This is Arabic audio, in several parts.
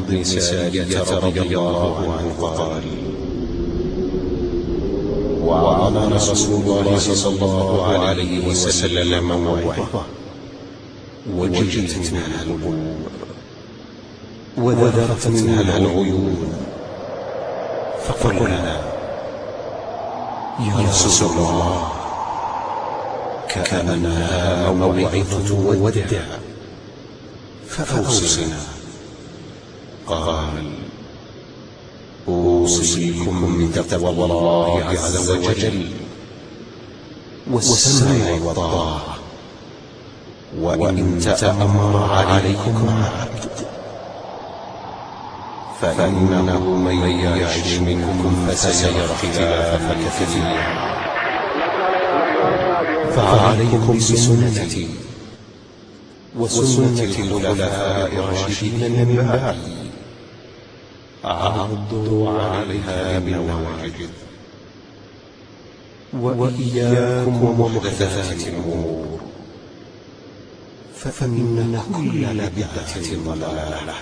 بن سارية رضي الله عنه قال: وعظنا رسول الله صلى الله عليه وسلم موعظة وجلت منها القلوب وذرفت منها العيون، فقلنا: يا رسول الله، كأنها موعظة ودع، فأوصنا. قال: أوصيكم بتقوى الله عز وجل والسمع والطاعة، وإن تأمر عليكم عبد، فإنه من يعش منكم فسيرى اختلافا كثيرا، فعليكم بسنتي وسنة الخلفاء الراشدين من بعدي، عضوا عليها بالنواجذ، وإياكم ومحدثات الأمور، فإن كل بدعة ضلالة.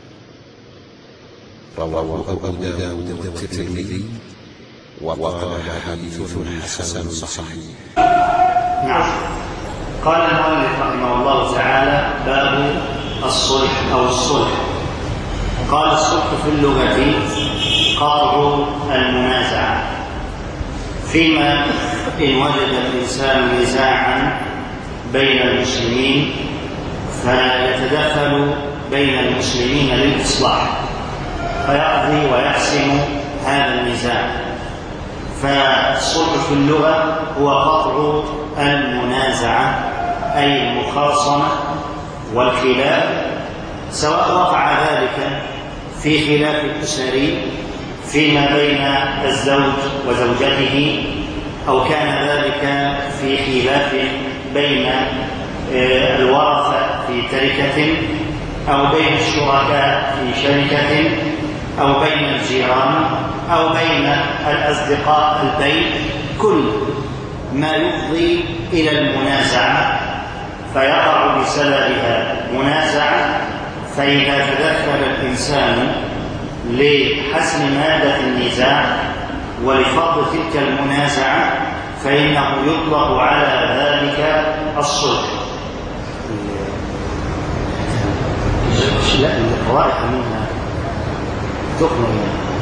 رواه أبو داود والترمذي وقال حديث حسن صحيح. نعم. قال المؤلف رحمه الله تعالى: باب الصلح أو الصلح. قال: الصلح في اللغة قطع المنازعة، فيما إن وجد الإنسان نزاعا بين المسلمين فيتدخل بين المسلمين للإصلاح فيقضي ويحسم هذا النزاع. فالصلح في اللغة هو قطع المنازعة، أي المخاصمة والخلاف، سواء وقع ذلك في خلاف الأسري فيما بين الزوج وزوجته، أو كان ذلك في خلاف بين الورثة في تركة، أو بين الشركاء في شركة، أو بين الجيران، أو بين الأصدقاء البيت، كل ما يفضي إلى المنازعة فيقع بسببها منازعة. فإذا تدخل الإنسان لحسم مادة النزاع ولفض تلك المنازعة فإنه يطلق على ذلك الصلح. لا، الرائحة منها تقنع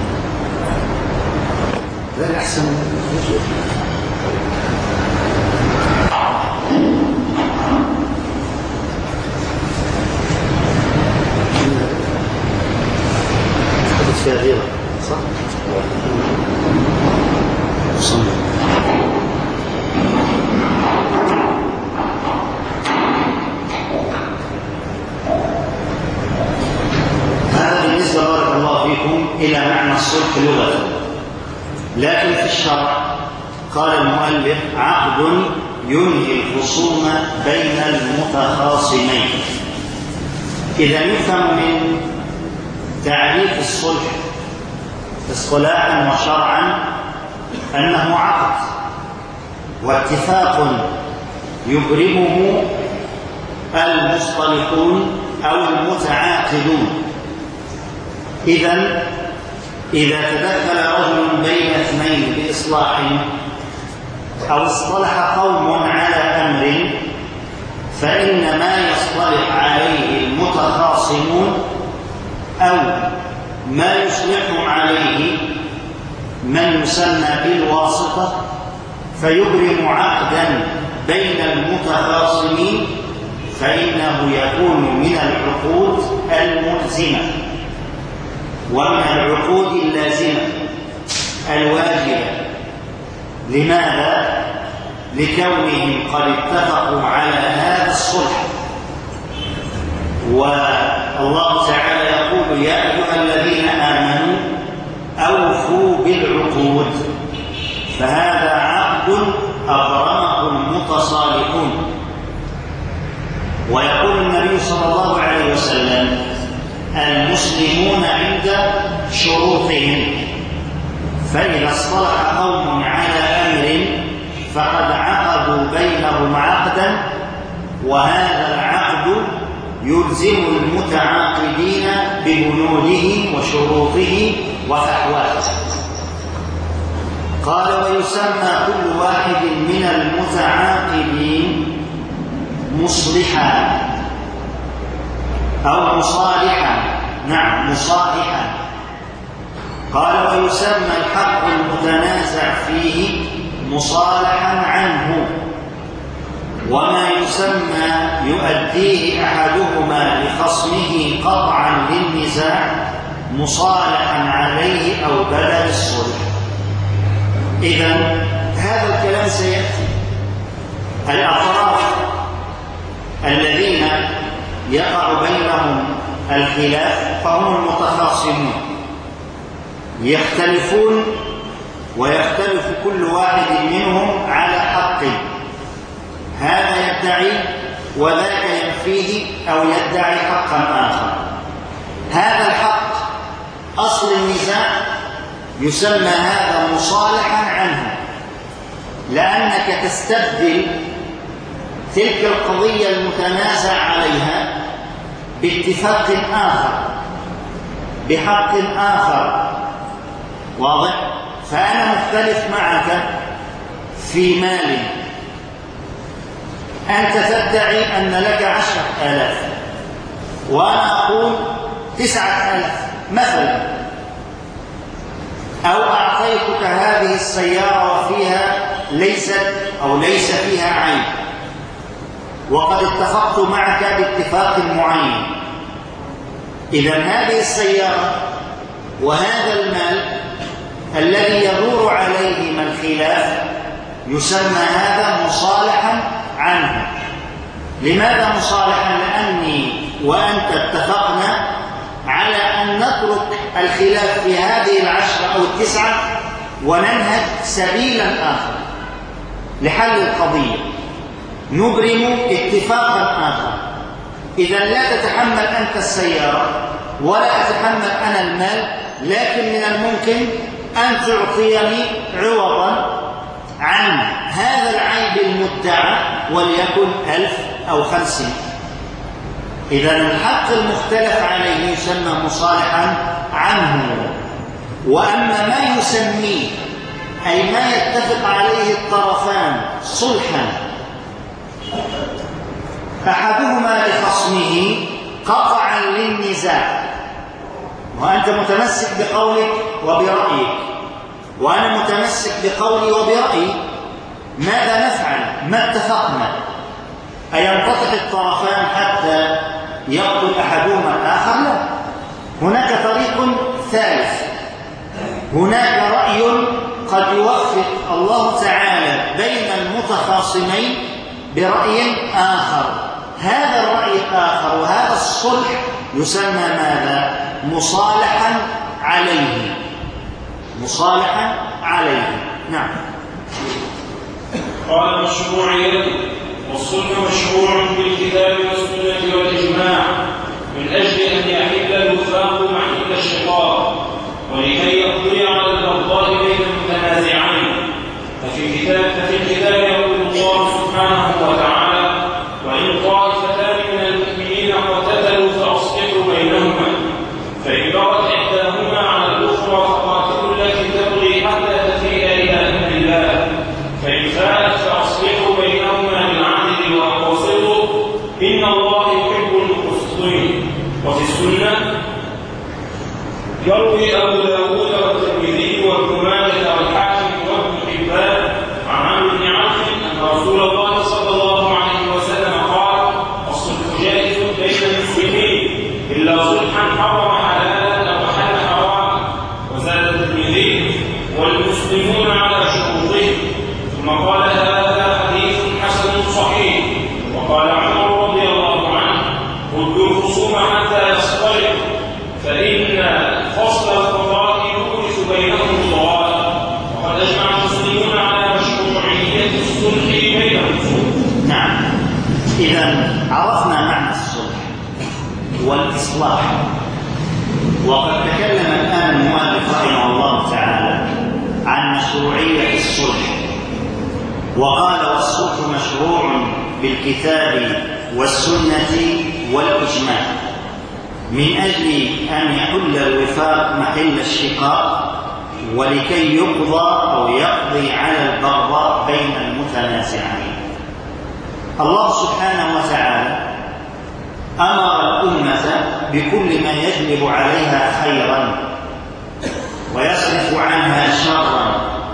ذلك أحسن فيها غيرة، صح؟ هذا بالنسبة بارك الله فيكم إلى معنى الصلح لغة. لكن في الشرع قال المؤلف: عقد ينهي الخصوم بين المتخاصمين. إذا يفهم من تعريف الصلح اصطلاحا وشرعا أنه عقد واتفاق يبرمه المصطلحون أو المتعاقدون. إذا تدخل رجل بين اثنين بإصلاح أو اصطلح قوم على أمر، فإن ما يصطلح عليه المتخاصمون أو ما يصلحهم عليه من يسمى بالواسطة فيبرم عقدا بين المتخاصمين، فإنه يكون من العقود الملزمة ومن العقود اللازمة الواجبة. لماذا؟ لكونهم قد اتفقوا على هذا الصلح. والله تعالى يقول: يا أيها الذين آمنوا أوفوا بالعقود. فهذا عقد أبرمه المتصالحون. ويقول النبي صلى الله عليه وسلم: المسلمون عند شروطهم، فإذا اصطلح قوم على أمر فقد عقدوا بينهم عقدا، وهذا العقد يلزم المتعاقدين ببنوده وشروطه وفتواه. قال: ويسمى كل واحد من المتعاقدين مصلحا أو مصالحا. نعم، مصالحا. قال: ويسمى الحق المتنازع فيه مصالحا عنه، وما يسمى يؤديه أحدهما لخصمه قطعا للنزاع مصالحا عليه أو بدل الصلح. إذن هذا الكلام سيأتي. الأطراف الذين يقع بينهم الخلاف فهم المتخاصمون، يختلفون ويختلف كل واحد منهم على حق، هذا يدعي وذاك ينفيه أو يدعي حقا آخر. هذا الحق أصل النزاع يسمى هذا مصالحا عنه، لأنك تستبدل تلك القضية المتنازع عليها باتفاق آخر بحق آخر. واضح؟ فأنا مختلف معك في مال، أنت تدعي أن لك 10,000 وأنا أقول 9,000 مثلا، أو أعطيتك هذه السيارة وفيها ليس فيها عيب، وقد اتفقت معك باتفاق معين. إذن هذه السيارة وهذا المال الذي يدور عليهما الخلاف يسمى هذا مصالحا عنه. لماذا مصالحا؟ لأني وأنت اتفقنا على أن نترك الخلاف في هذه 10 أو 9 وننهج سبيلا آخر لحل القضية، نبرم اتفاقا آخر. إذا لا تتحمل أنت السيارة ولا أتحمل أنا المال، لكن من الممكن أن تعطيني عوضا عن هذا العيب المدعى وليكن 1000 أو 500. إذا الحق المختلف عليه يسمى مصالحا عنه. وأما ما يسميه أي ما يتفق عليه الطرفان صلحا، أحدهما لخصمه قطعا للنزاع، وأنت متمسك بقولك وبرأيك وأنا متمسك بقولي وبرأيي، ماذا نفعل؟ ما اتفقنا؟ أينتطح الطرفان حتى يقتل أحدهما الآخر؟ لا، هناك طريق ثالث، هناك رأي قد يوفق الله تعالى بين المتخاصمين برأي آخر. هذا الرأي الآخر وهذا الصلح يسمى ماذا؟ مصالحا عليه. مصالحا عليه. نعم. قال مشروعية: والصلح مشروع بالكتاب والسنة والإجماع من أجل أن يحل الوفاق محل الشقاق، ولكي يقضي على الأرضاء بين المتنازعين. ففي الكتاب يقول الله سبحانه وتعالى: وإن طائفتان من المؤمنين اقتتلوا فأصلحوا بينهما، فإن بغت إحداهما على الأخرى فقاتلوا التي تبغي حتى تفيء إلى أمر الله، فإن فاءت فأصلحوا بينهما بالعدل وأقسطوا إن الله يحب المقسطين. وفي السنة يروي أبو داود والترمذي وابن ماجه والحاكم وابن حبان عن عمرو بن عوف أن رسول الله صلى الله عليه وسلم قال: الصلح جائز بين المسلمين إلا صلحا حرم حلالا أو أحل حراما. وزاد الترمذي: والمسلمون على شروطهم. ثم قال: هذا حديث حسن صحيح. وقال عمر رضي الله عنه: ردوا الخصوم حتى يصطلحوا، فإن فصل القضاء يورث بينهم الضلال. وقد أجمع المسلمون على مشروعية الصلح بينهم. نعم. إذا عرفنا معنى الصلح والإصلاح، وقد تكلم الآن المؤلف رحمه الله تعالى عن مشروعية الصلح، وقال: والصلح مشروع بالكتاب والسنة والإجماع من أجل أن يحل الوفاق محل الشقاق، ولكي يقضى أو يقضي على البغضاء بين المتنازعين. الله سبحانه وتعالى أمر الأمة بكل ما يجلب عليها خيرا ويصرف عنها شرا،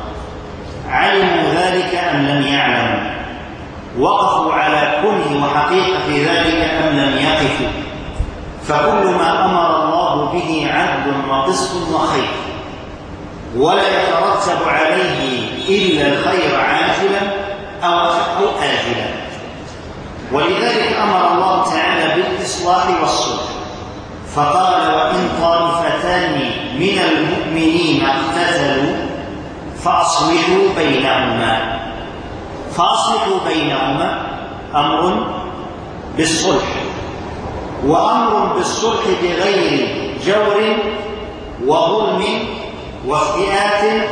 علموا ذلك أم لم يعلموا؟ وقفوا على كنه وحقيقة ذلك أم لم يقفوا؟ فكل ما أمر الله به عدل وقسط وخير، ولا يترتب عليه إلا الخير عاجلا أو آجلا. ولذلك أمر الله تعالى بالإصلاح والصلح، فقال: وإن طائفتان من المؤمنين اقتتلوا فأصلحوا بينهما. فأصلحوا بينهما أمر بالصلح، وأمر بالصلح بغير جور وظلم وافتئات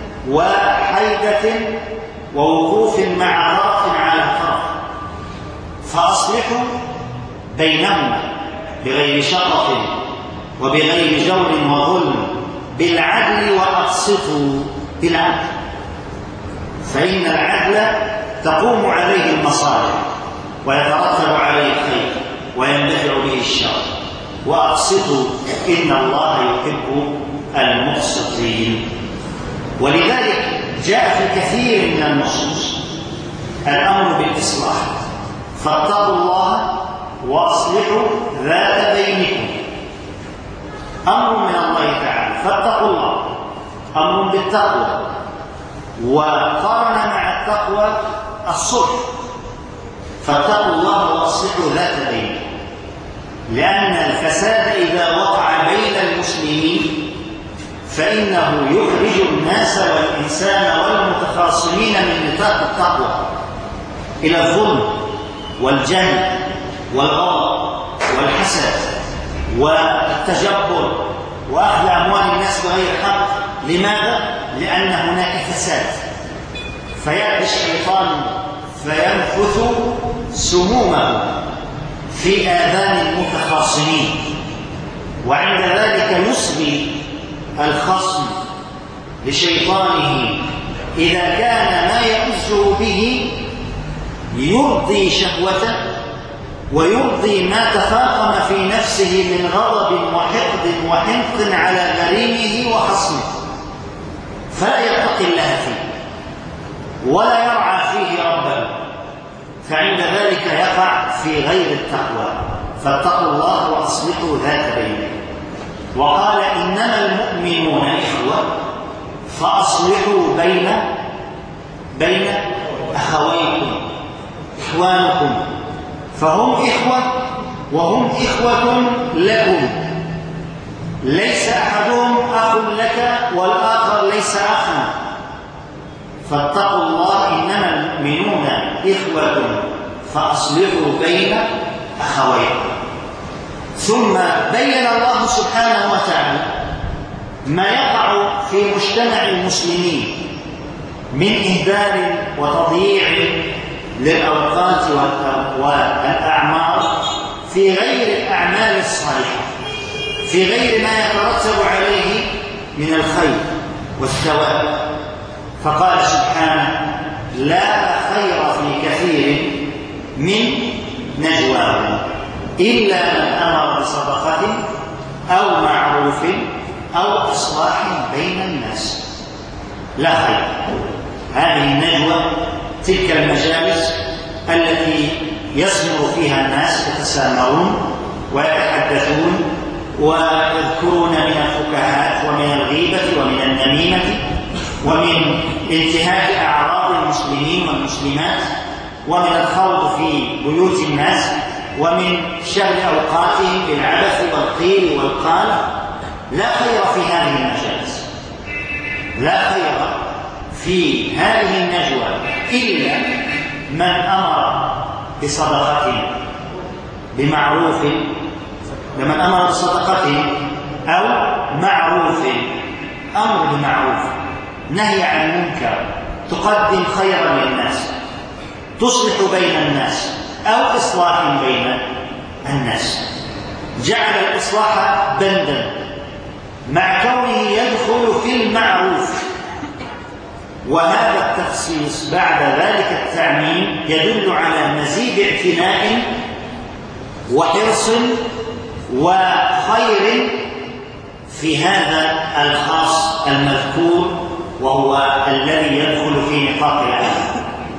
وحيدة ووقوف مع طرف على طرف. فأصلحوا بينهما بغير شقف وبغير جور وظلم بالعدل، وأقسطوا بالعدل، فإن العدل تقوم عليه المصالح ويترتب عليه الخير ويندفع به الشر. وأقسطوا إن الله يحب المقسطين. ولذلك جاء في كثير من النصوص الأمر بالإصلاح: فاتقوا الله وأصلحوا ذات بينكم. أمر من الله تعالى، فاتقوا الله، أمر بالتقوى، وقارن مع التقوى الصلح: فاتقوا الله وأصلحوا ذات بينكم. لأن الفساد إذا وقع بين المسلمين فإنه يخرج الناس والإنسان والمتخاصمين من نطاق التقوى إلى الظلم والجهل والغضب والحسد والتجبر وأخذ أموال الناس بغير حق. لماذا؟ لأن هناك فساد، فيأتي الشيطان فينفث سمومه في آذان المتخاصمين، وعند ذلك يصغي الخصم لشيطانه إذا كان ما يؤذه به يرضي شهوته ويرضي ما تفاقم في نفسه من غضب وحقد وحنق على غريمه وخصمه، فلا يتقي الله فيه ولا يرعى فيه ربه، فعند ذلك يقع في غير التقوى. فاتقوا الله وأصلحوا ذات بينكم. وقال: إنما المؤمنون إخوة فأصلحوا بين أخويكم، إخوانكم، فهم إخوة وهم إخوة لكم، ليس أحدهم أخ لك والآخر ليس أخا. فاتقوا الله، إنما المؤمنون إخوة فأصلحوا بين أخويكم. ثم بين الله سبحانه وتعالى ما يقع في مجتمع المسلمين من إهدار وتضييع للأوقات والأعمار في غير الأعمال الصالحة، في غير ما يترتب عليه من الخير والثواب. فقال سبحانه: لا خير في كثير من نجواهم إلا من أمر بصدقة أو معروف أو إصلاح بين الناس. لا خير. هذه النجوى تلك المجالس التي يسمر فيها الناس يتسامرون ويتحدثون ويذكرون من الفكاهات ومن الغيبة ومن النميمة ومن انتهاك أعراض المسلمين والمسلمات ومن الخوض في بيوت الناس ومن شغل أوقاتهم بالعبث والقيل والقال. لا خير في هذه المجالس، لا خير في هذه النجوى إلا من أمر بصدقة بمعروف، لمن أمر بصدقة أو معروف، أمر بمعروف، نهي عن منكر، تقدم خيرا للناس، تصلح بين الناس، أو إصلاح بين الناس، جعل الإصلاح بندا مع كونه يدخل في المعروف. وهذا التخصيص بعد ذلك التعميم يدل على مزيد اعتناء وحرص وخير في هذا الخاص المذكور، وهو الذي يدخل في نطاق العام،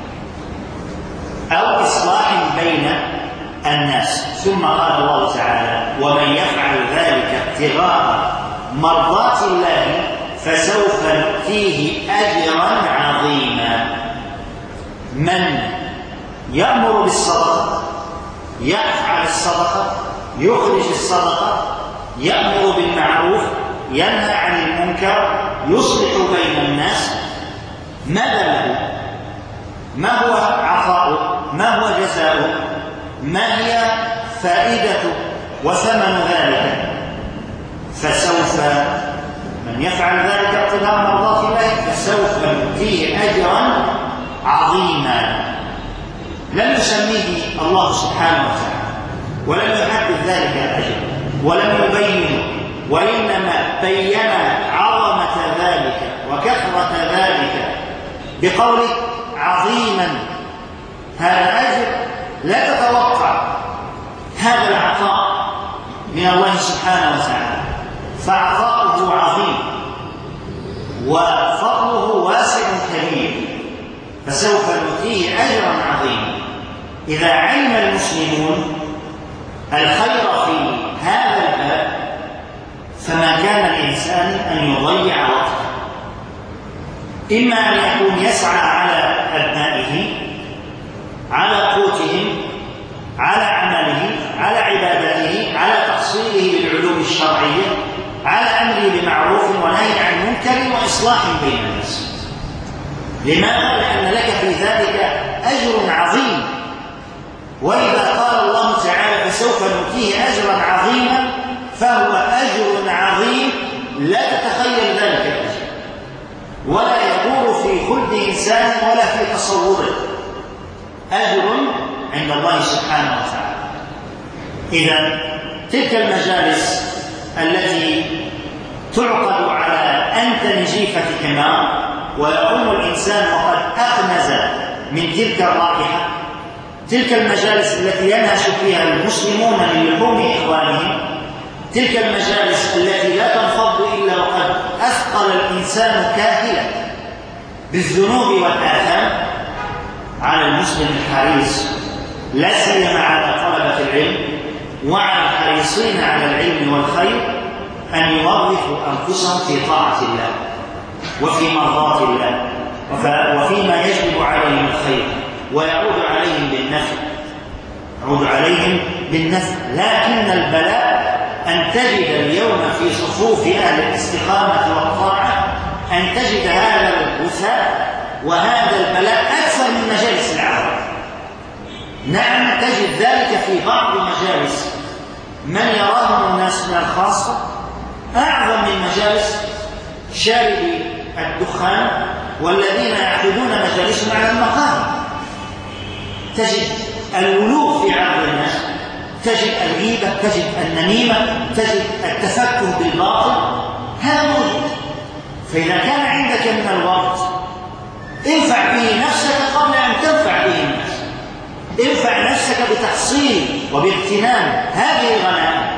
أو إصلاح بين الناس. ثم قال الله تعالى: ومن يفعل ذلك ابتغاء مرضات الله فسوف نؤتيه أجرا عظيما. من يأمر بالصدقة، يفعل الصدقة، يخرج الصدقة، يأمر بالمعروف، ينهى عن المنكر، يصلح بين الناس، ماذا له؟ ما هو عطاؤه؟ ما هو جزاؤه؟ ما هي فائدته وثمن ذلك؟ فسوف من يفعل ذلك ابتغاء مرضات الله فسوف نؤتيه أجرا عظيما. لم يسميه الله سبحانه وتعالى، ولم يحدد ذلك الأجر، ولم يبينه، وإنما بين عظمة ذلك وكثرة ذلك بقوله عظيما. هذا أجر لا تتوقع هذا العطاء من الله سبحانه وتعالى، فعطاؤه عظيم وفضله واسع كبير، فسوف نؤتيه أجرا عظيما. إذا علم المسلمون الخير في هذا الباب فما كان الإنسان أن يضيع وقته، إما أن يكون يسعى على أبنائه، على قوتهم، على عمله، على عبادته، على تحصيله للعلوم الشرعية، على أمره بمعروف ونهي عن منكر وإصلاح بين الناس. لماذا؟ لأن لك في ذلك أجر عظيم. وإذا قال الله تعالى فسوف نؤتيه أجرا عظيما، فهو أجر عظيم لا تتخيل ذلك الأجر، ولا يدور في خلد إنسان ولا في تصوره. أجر عند الله سبحانه وتعالى. إذا تلك المجالس التي تعقد على أنتن جيفة حمار ويقوم الإنسان وقد أخنز من تلك الرائحة، تلك المجالس التي ينهش فيها المسلمون من لحوم إخوانهم، تلك المجالس التي لا تنفض إلا وقد أثقل الإنسان كاهلا بالذنوب والآثام، على المسلم الحريص لا سيما على طلبة العلم وعلى الحريصين على العلم والخير أن يوظفوا أنفسهم في طاعة الله وفي مرضاة الله وفيما يجلب عليهم الخير ويعود عليهم بالنفع، يعود عليهم بالنفع. لكن البلاء أن تجد اليوم في صفوف أهل الاستقامة والطاعة أن تجد هذا الغثاء وهذا البلاء أكثر من مجالس العالم. نعم، تجد ذلك في بعض مجالس من يراهم الناس من الخاصة أعظم من مجالس شاربي الدخان والذين يعقدون مجالسهم على المقام. تجد الولوغ في عرض الناس، تجد الغيبة، تجد النميمة، تجد التفكه بالباطل، هذا موجود. فإذا كان عندك من الوقت انفع به نفسك قبل أن تنفع به الناس، انفع نفسك بتحصيل وباغتنام هذه الغنائم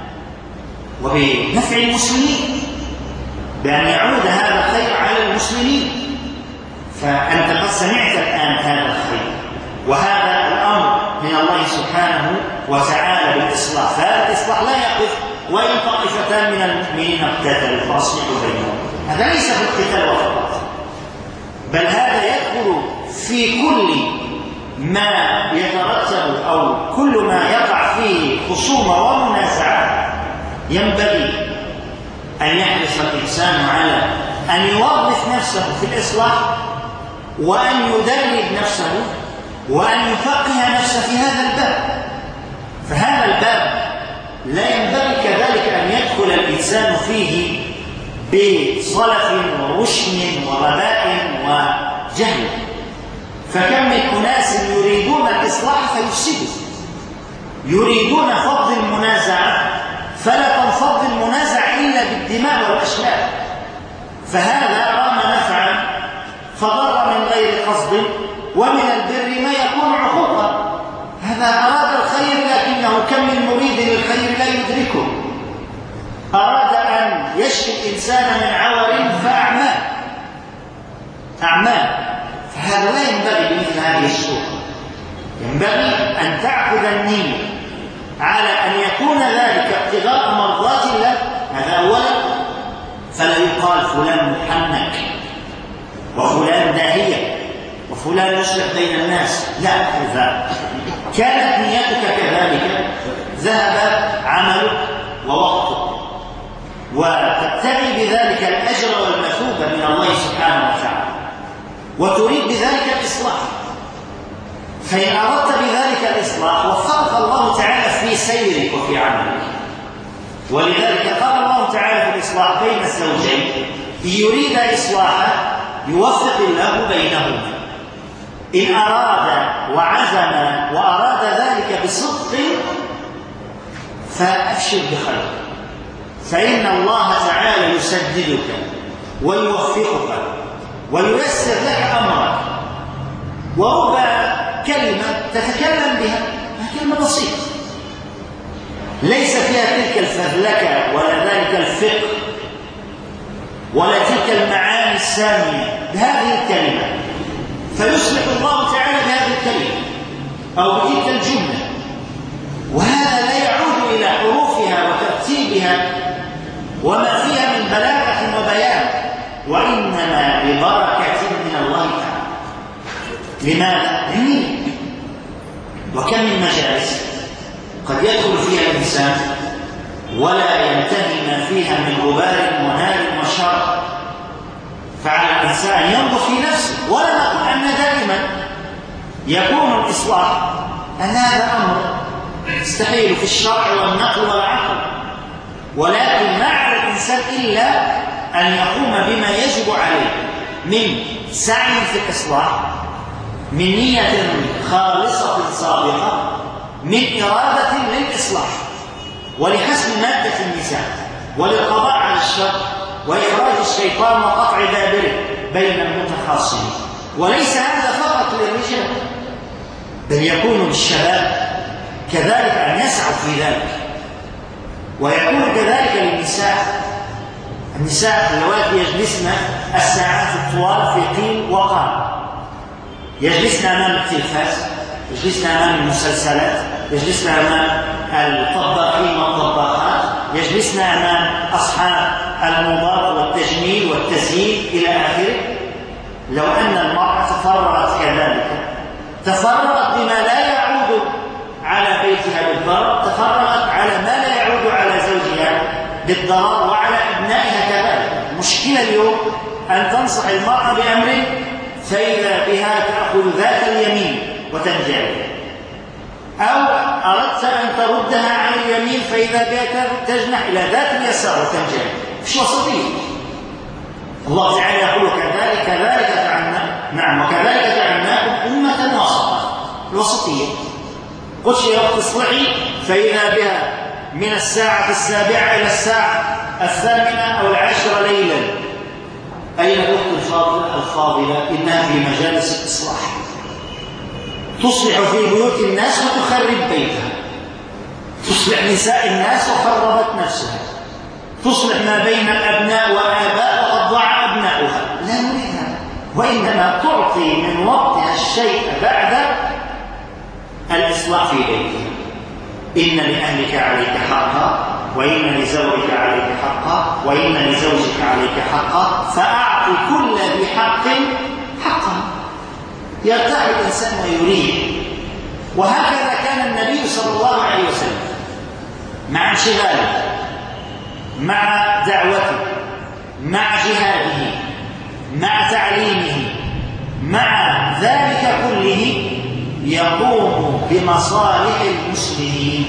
وبنفع المسلمين، بأن يعود هذا الخير على المسلمين. فأنت قد سمعت الآن هذا الخير وهذا الأمر من الله سبحانه وتعالى بالإصلاح، فهذا الإصلاح لا يقف وإن طائفتان من المؤمنين اقتتلوا فأصلحوا بينهم. هذا ليس في القتال فقط، بل هذا يدخل في كل ما يترتب أو كل ما يقع فيه خصومة ومنازعة. ينبغي أن يحرص الإنسان على أن يوظف نفسه في الإصلاح وأن يدرب نفسه وأن يفقه نفسه في هذا الباب. فهذا الباب لا ينبغي كذلك أن يدخل الإنسان فيه بصلف ورشن وغباء وجهل. فكم من أناس يريدون الإصلاح فيفسدوا، يريدون فض المنازعة، فلا تنفض المنازعة إلا بالدماء والأشلاء. فهذا رام نفعا فضر من غير قصد، ومن البر ما يكون عقوقا. هذا أراد الخير لكنه كم من مريد للخير لا يدركه. أراد أن يشفي الإنسان من عور فأعماه. فهذا لا ينبغي بمثل هذه الصورة. ينبغي أن تعقد النية على أن يكون ذلك ابتغاء مرضات الله، هذا أولا. فلا يقال فلان محنك وفلان داهية وفلان يصلح بين الناس، لا. إذا كانت نيتك كذلك ذهب عملك ووقتك، وتبتغي بذلك الأجر والمثوبة من الله سبحانه وتعالى، وتريد بذلك الإصلاح. فإن أردت بذلك الإصلاح وفقك الله تعالى في سيرك وفي عملك. ولذلك قال الله تعالى في الإصلاح بين الزوجين: إن يريد إصلاحا يوفق الله بينهما. إن أراد وعزم وأراد ذلك بصدق فأبشر بخير، فإن الله تعالى يسددك ويوفقك وييسر لك أمرك. ورب كلمة تتكلم بها كلمة بسيطة ليس فيها تلك الفذلكة ولا ذلك الفقه ولا تلك المعاني السامية بهذه الكلمة، فيصلح الله تعالى بهذه الكلمة أو بتلك الجملة. وهذا لا يعود إلى حروفها وترتيبها وما فيها من بلاغة وبيان، وإنما ببركة من الله تعالى. لماذا؟ وكم من مجالس قد يدخل فيها الإنسان ولا ينتهي ما فيها من غبار ونار وشر، فعلى الإنسان ينظر في نفسه. ولا نقول أن دائما يكون الإصلاح أن هذا أمر يستحيل في الشرع والنقل والعقل، ولكن ما على الإنسان إلا أن يقوم بما يجب عليه من سعي في الإصلاح، من نية خالصة صادقة، من إرادة للإصلاح ولحسم مادة النزاع وللقضاء على الشر وإخراج الشيطان وقطع دابره بين المتخاصمين. وليس هذا فقط للرجال، بل يكون للشباب كذلك أن يسعوا في ذلك، ويكون كذلك للنساء. النساء اللواتي يجلسن الساعات الطوال في قيل وقال، يجلسن أمام التلفاز، يجلسن أمام المسلسلات، يجلسن أمام الطباخين والطباخات، يجلسن أمام أصحاب الموضات والتجميل والتزيين إلى آخره. لو أن المرأة تفرغت كذلك، تفرغت بما لا يعود على بيتها بالضرر، تفرغت على ما لا يعود على زوجها بالضرر وعلى أبنائها كذلك. المشكلة اليوم أن تنصح المرأة بأمر فإذا بها تأخذ ذات اليمين وتنجح، أو أردت أن تردها عن اليمين فإذا بها تجنح إلى ذات اليسار وتنجح. مش وسطية. الله تعالى يقول كذلك جعلنا، نعم، وكذلك جعلناكم أمة وسطا، الوسطية. قلت يا وقت اصلحي فإذا بها من الساعة 7 إلى الساعة 8 أو 10 ليلا. أين الأخت الفاضلة؟ إنها في مجالس الإصلاح، تصلح في بيوت الناس وتخرب بيتها، تصلح نساء الناس وخربت نفسها، تصلح ما بين الأبناء والآباء وقد ضاع أبناؤها. لا نريد هذا، وإنما تعطي من وقتها الشيء بعد الإصلاح في بيتها. إن لأهلك عليك حقا، وإن لزوجك عليك حقا، وإن لزوجك عليك حقا، فأعط كل ذي حق حقا. يرتاح الإنسان ويريد. وهكذا كان النبي صلى الله عليه وسلم مع انشغاله، مع دعوته، مع جهاده، مع تعليمه، مع ذلك كله يقوم بمصالح المسلمين،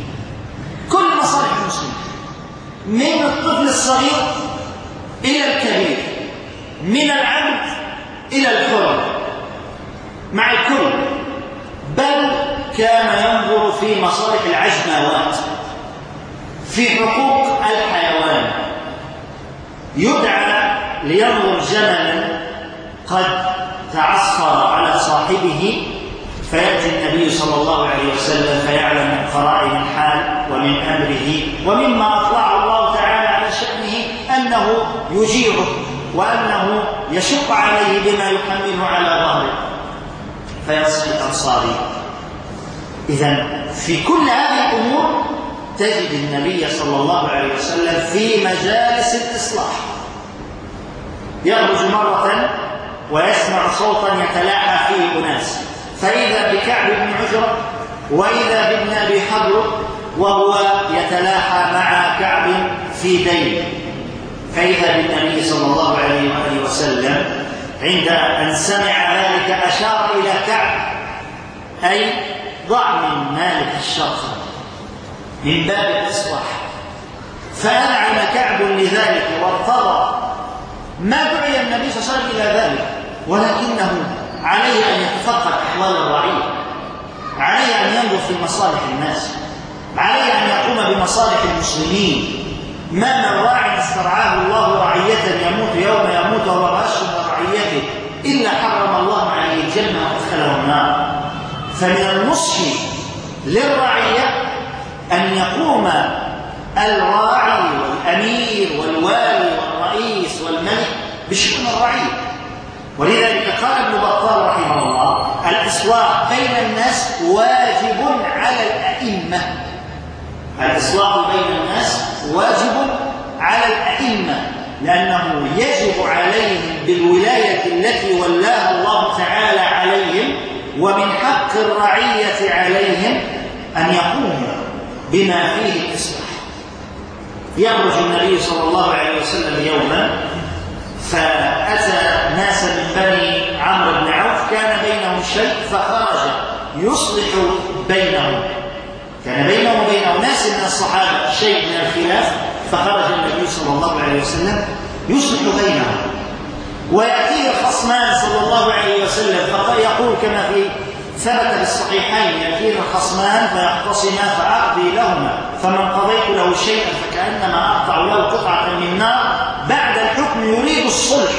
كل مصالح المسلمين، من الطفل الصغير إلى الكبير، من العبد إلى الحر، مع الكل. بل كان ينظر في في مصالح العجماوات، في حقوق الحيوان، يدعى لينظر جملا قد تعصر على صاحبه، فيأتي النبي صلى الله عليه وسلم فيعلم من قرائن الحال ومن أمره ومما أطلع الله تعالى على شأنه أنه يجيعه وأنه يشق عليه بما يحمله على ظهره، فيصل الأنصاري. إذن في كل هذه الأمور تجد النبي صلى الله عليه وسلم في مجالس الإصلاح، يخرج مرة ويسمع صوتا يتلاحى فيه أناس، فإذا بكعب بن عجرة وإذا بابن أبي حضر وهو يتلاحى مع كعب في دين، فإذا بالنبي صلى الله عليه وآله وسلم عند أن سمع ذلك أشار إلى كعب، أي ضع من مالك الشرخ من باب الإصلاح، فأنعم كعب لذلك وارتضى. ما دعي النبي صلى الله عليه وسلم إلى ذلك، ولكنه عليه أن يتفقد أحوال الرعية، عليه أن ينظر في مصالح الناس، عليه أن يقوم بمصالح المسلمين. ما من راع استرعاه الله رعية يموت يوم يموت وهو غاش من رعيته إلا حرم الله عليه الجنة وأدخله النار. فمن النصح للرعية أن يقوم الراعي والأمير والوالي والرئيس والملك بشؤون الرعية. ولذلك قال ابن بطال رحمه الله: الإصلاح بين الناس واجب على الأئمة. الإصلاح بين الناس واجب على الأئمة، لأنه يجب عليهم بالولاية التي ولاها الله تعالى عليهم، ومن حق الرعية عليهم أن يقوموا بما فيه الإصلاح. يخرج النبي صلى الله عليه وسلم يوما فأتى ناسا من بني عمرو بن عوف كان بينهم شيء، فخرج يصلح بينهم، كان بينه وبين ناس من الصحابة شيء من الخلاف، فخرج النبي صلى الله عليه وسلم يصلح بينهم، ويأتيه الخصمان صلى الله عليه وسلم فيقول كما في ثبت بالصحيحين: يأتيه الخصمان فيختصمان فأقضي لهما، فمن قضيت له شيئا فكأنما أقطع له قطعة من نار. بعد الحكم يريد الصلح،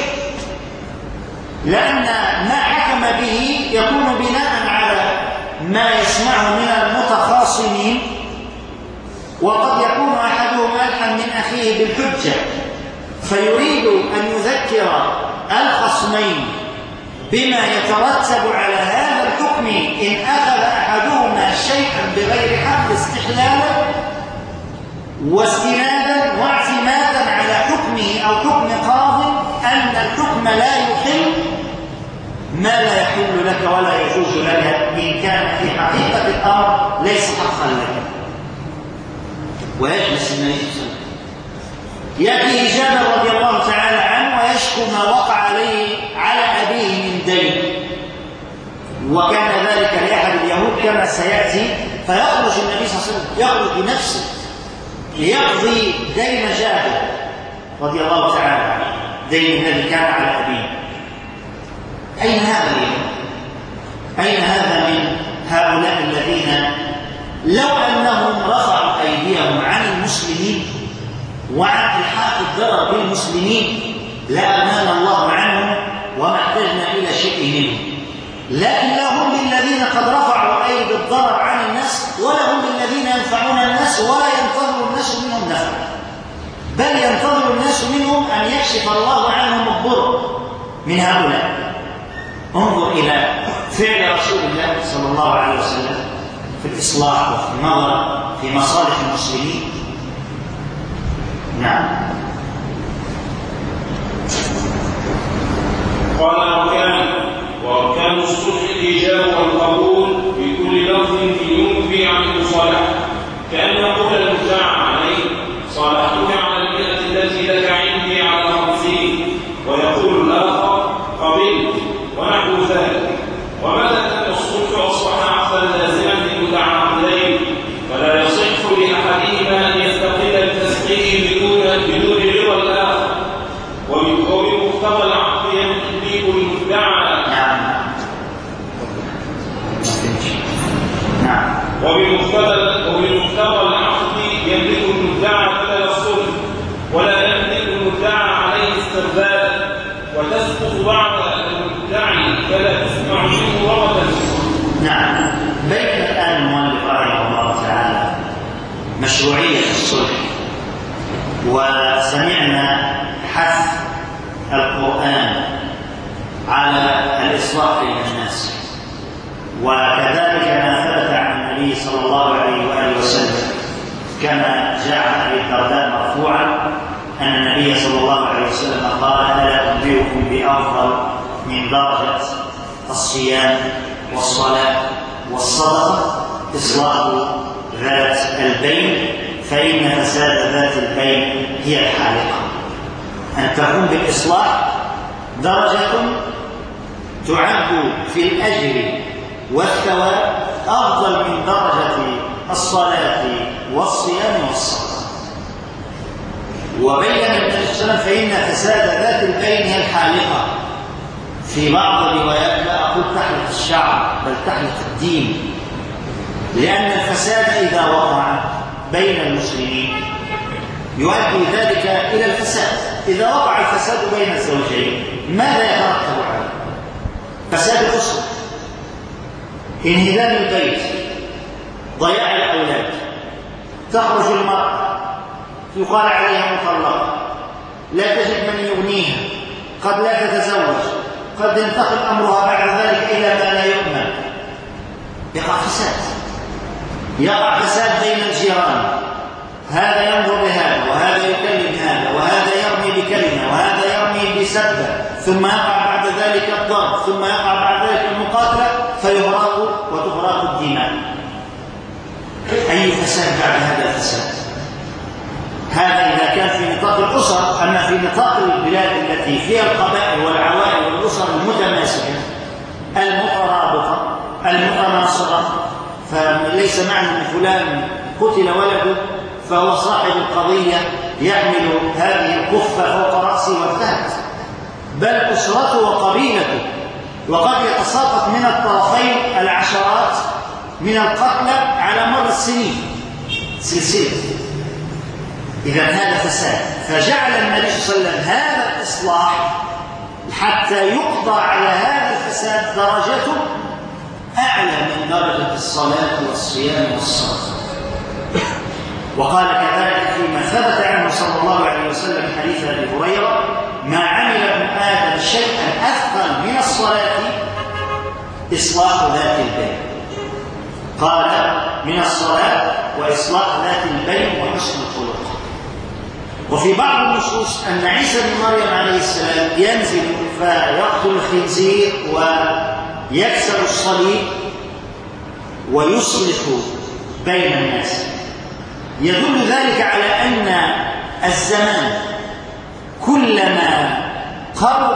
لأن ما حكم به يكون بناء على ما يسمعه من المتخاصمين، وقد يكون أحدهم ألحن من أخيه بالحجة، فيريد أن يذكر الخصمين بما يترتب على هذا الحكم إن أخذ أحدهما شيئا بغير حق، استحلالا واستنادا واعتمادا على حكمه أو حكم قاض أن الحكم لا يحل ما لا يحل لك ولا يجوز لك إن كان في حقيقة الأمر ليس حقا لك. ويجلس النبي صلى الله عليه وسلم يأتيه جابر رضي الله تعالى عنه ويشكو ما وقع عليه على أبيه من دين، وكان ذلك لأحد اليهود كما سيأتي، فيخرج النبي صلى الله عليه وسلم يخرج بنفسه ليقضي دين جابر رضي الله تعالى عنه، دين الذي كان على أبيه. أين هذا اليوم؟ أين هذا من هؤلاء الذين لو أنهم رفعوا أيديهم عن المسلمين وعن إلحاق الضرر بالمسلمين لأمان الله عنهم وما احتجنا إلى شيء منهم، لكن لهم للذين قد رفعوا أيدي الضرر عن الناس، ولهم للذين ينفعون الناس ولا ينتظر الناس منهم نفع، بل ينتظر الناس منهم أن يكشف الله عنهم الضر من هؤلاء. انظر إلى فعل رسول الله صلى الله عليه وسلم في الإصلاح وفي النظر في مصالح المسلمين. نعم. قال وأركان الصلح الإيجاب والقبول بكل لفظ ينفي عن المصالحة، كأن يقول المدعى عليه: صالحتك على البيئة التي لك عندي على 50، ويقول الآخر: قبلت، ونحو ذلك. وماذا كان الصلح أصبح عقدا لازما للمتعاقدين، فلا يصح لأحدهما أن يستقل بتسقيه بدون رضا الآخر، وبمقتضى العقد يملك المدعى وبمقتضى السباب وتسقط بعض المدعي فلا تسمع منه رغبة. نعم. بين الآن المؤلف رحمه الله تعالى مشروعية الصلح، وسمعنا حث القرآن على الإصلاح بين الناس، وكذلك ما ثبت عن النبي صلى الله عليه وآله وسلم كما جاء عن أبي الدرداء مرفوعا أن النبي صلى الله عليه وسلم قال: ألا أنبئكم بأفضل من درجة الصيام والصلاة والصدقة إصلاح ذات البين، فإن فساد ذات البين هي الحالقة. أن تكون بالإصلاح درجة تعد في الأجر والثواب أفضل من درجة الصلاة والصيام والصدقة. وبين النبي صلى الله عليه وسلم فإن فساد ذات البين هي الحالقة. في بعض الروايات لا أقول تحلق الشعر بل تحلق الدين، لأن الفساد إذا وقع بين المسلمين يؤدي ذلك إلى الفساد. إذا وقع الفساد بين الزوجين ماذا يترتب عليه؟ فساد الأسرة، انهدام البيت، ضياع الأولاد، تخرج المرأة يقال عليها مطلقة، لا تجد من يغنيها، قد لا تتزوج، قد ينتقل أمرها بعد ذلك إلى ما لا يؤمن. يقع فساد، يقع فساد بين الجيران، هذا ينظر لهذا وهذا يكلم هذا وهذا يرمي بكلمة وهذا يرمي بسبة، ثم يقع بعد ذلك الضرب، ثم يقع بعد ذلك المقاتلة، فيهراق وتهراق الدماء. أي فساد بعد هذا الفساد؟ هذا إذا كان في نطاق الأسر. أما في نطاق البلاد التي فيها القبائل والعوائل والأسر المتماسكة المترابطة المتناصرة، فليس معنى أن فلان قتل ولده فهو صاحب القضية يحمل هذه الكفة فوق رأسه وارتهت، بل أسرته وقبيلته، وقد يتساقط من الطرفين العشرات من القتلى على مر السنين سلسلة. إذا هذا فساد، فجعل النبي صلى الله عليه وسلم هذا الإصلاح حتى يقضى على هذا الفساد درجته أعلى من درجة الصلاة والصيام والصدقة. وقال كذلك فيما ثبت عنه صلى الله عليه وسلم حديث أبي هريرة: ما عمل ابن آدم شيئا أثقل من الصلاة إصلاح ذات البين. قال: من الصلاة وإصلاح ذات البين وحسن الخلق. وفي بعض النصوص أن عيسى بن مريم عليه السلام ينزل فيقتل الخنزير ويكسر الصليب ويصلح بين الناس. يدل ذلك على أن الزمان كلما قرب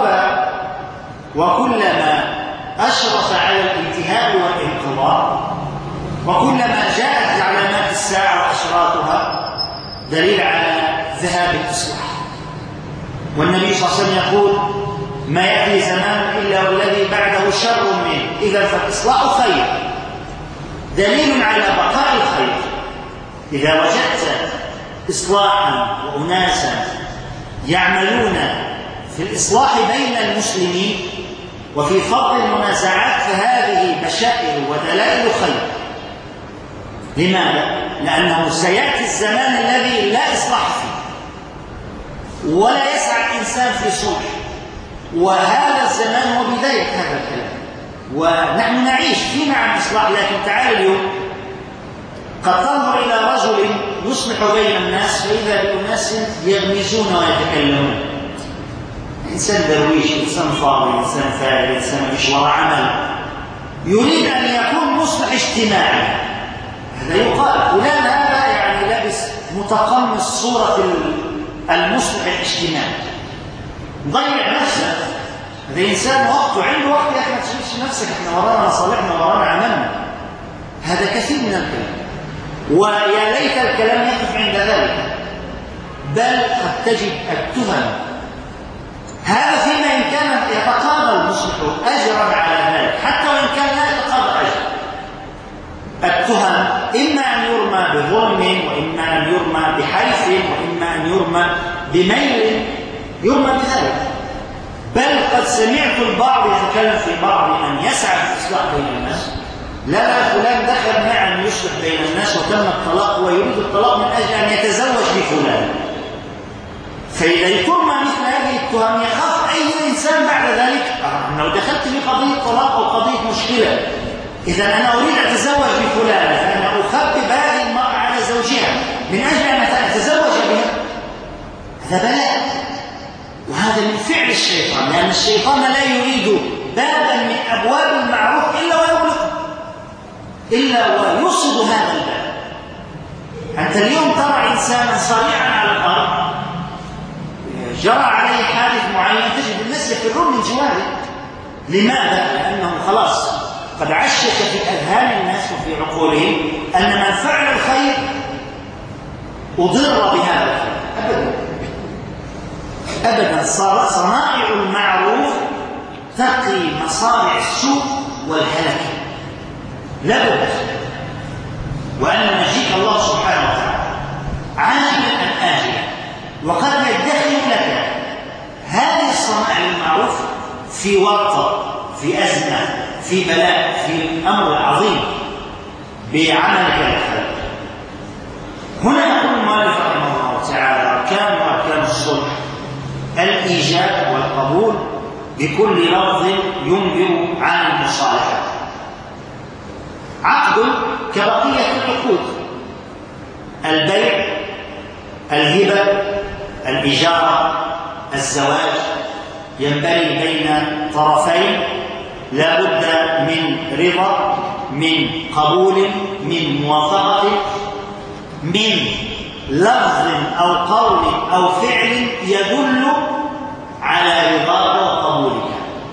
وكلما أشرف على الانتهاء والانقضاء، وكلما جاءت علامات الساعة وأشراطها دليل على ذهاب الإصلاح. والنبي صلى الله عليه وسلم يقول: ما يأتي زمان إلا والذي بعده شر منه، إذا فالإصلاح خير، دليل على بقاء الخير. إذا وجدت إصلاحا وأناسا يعملون في الإصلاح بين المسلمين وفي فضل المنازعات فهذه بشائر ودلائل خير. لماذا؟ لأنه سيأتي الزمان الذي لا إصلاح فيه ولا يسعى الإنسان في صلح، وهذا الزمان هو بداية هذا الكلام. ونحن نعيش في نعم إصلاح، لكن تعال اليوم قد تنظر إلى رجل يصلح بين الناس فإذا بأناس يغمزون ويتكلمون. إنسان درويش، إنسان فاضي، إنسان فاعل، إنسان مش وراء عمل، يريد أن يكون مصلح اجتماعي. هذا يقال فلان هذا يعني لابس متقمص صورة المصلح الاجتماعي، ضيع نفسه. هذا إنسان وقته عنده وقت، يا أخي ما تشغلش نفسك، احنا ورانا مصالحنا ورانا عملنا. هذا كثير من الكلام، ويا ليت الكلام يقف عند ذلك، بل قد تجد التهم. هذا فيما إن كان يتقاضى المصلح أجرا على ذلك، حتى وإن كان لا يتقاضى أجر. التهم إما أن يرمى بظلم، وإما أن يرمى بحيف، وإما أن يرمى بميل يرمى بذلك. بل قد سمعت البعض يتكلم في بعض أن يسعى في الإصلاح بين الناس. لا فلان دخل معا أن يصلح بين الناس وتم الطلاق ويريد الطلاق من أجل أن يتزوج بفلان. فإذا ترمى مثل هذه التهم يخاف أي إنسان بعد ذلك لو دخلت في قضية طلاق أو قضية مشكلة، إذا أنا أريد أن أتزوج بفلان فأنا أخبب هذه المرأة على زوجها من أجل أن أتزوج بها، هذا بلاء. وهذا من فعل الشيطان، لأن الشيطان لا يريد بابا من أبواب المعروف إلا ويغلقه، إلا ويصد هذا الباب. أنت اليوم ترى إنسانا صريعا على الأرض جرى عليه حادث معين تجد الناس يفرون من جواره. لماذا؟ لأنه خلاص قد عشت في أذهان الناس وفي عقولهم أن من فعل الخير أضر بهذا الخير. أبدا صنائع المعروف تقي مصارع السوء والهلكة لابد. وأن يجيك الله سبحانه وتعالى عاجلا أم آجلا وقد يدخل لك هذه الصنائع المعروف في ورطة، في أزمة، في بلاء، في أمر عظيم بعملك الخير. هنا يقول المؤلف رحمه الله تعالى أركان الصلح الإيجاب والقبول بكل لفظ ينبئ عن المصالحة. عقد كبقية العقود، البيع، الهبة، الإجارة، الزواج، ينبغي بين طرفين لا بد من رضا، من قبول، من موافقة، من لفظ أو قول أو فعل يدل على رضاك وقبولك.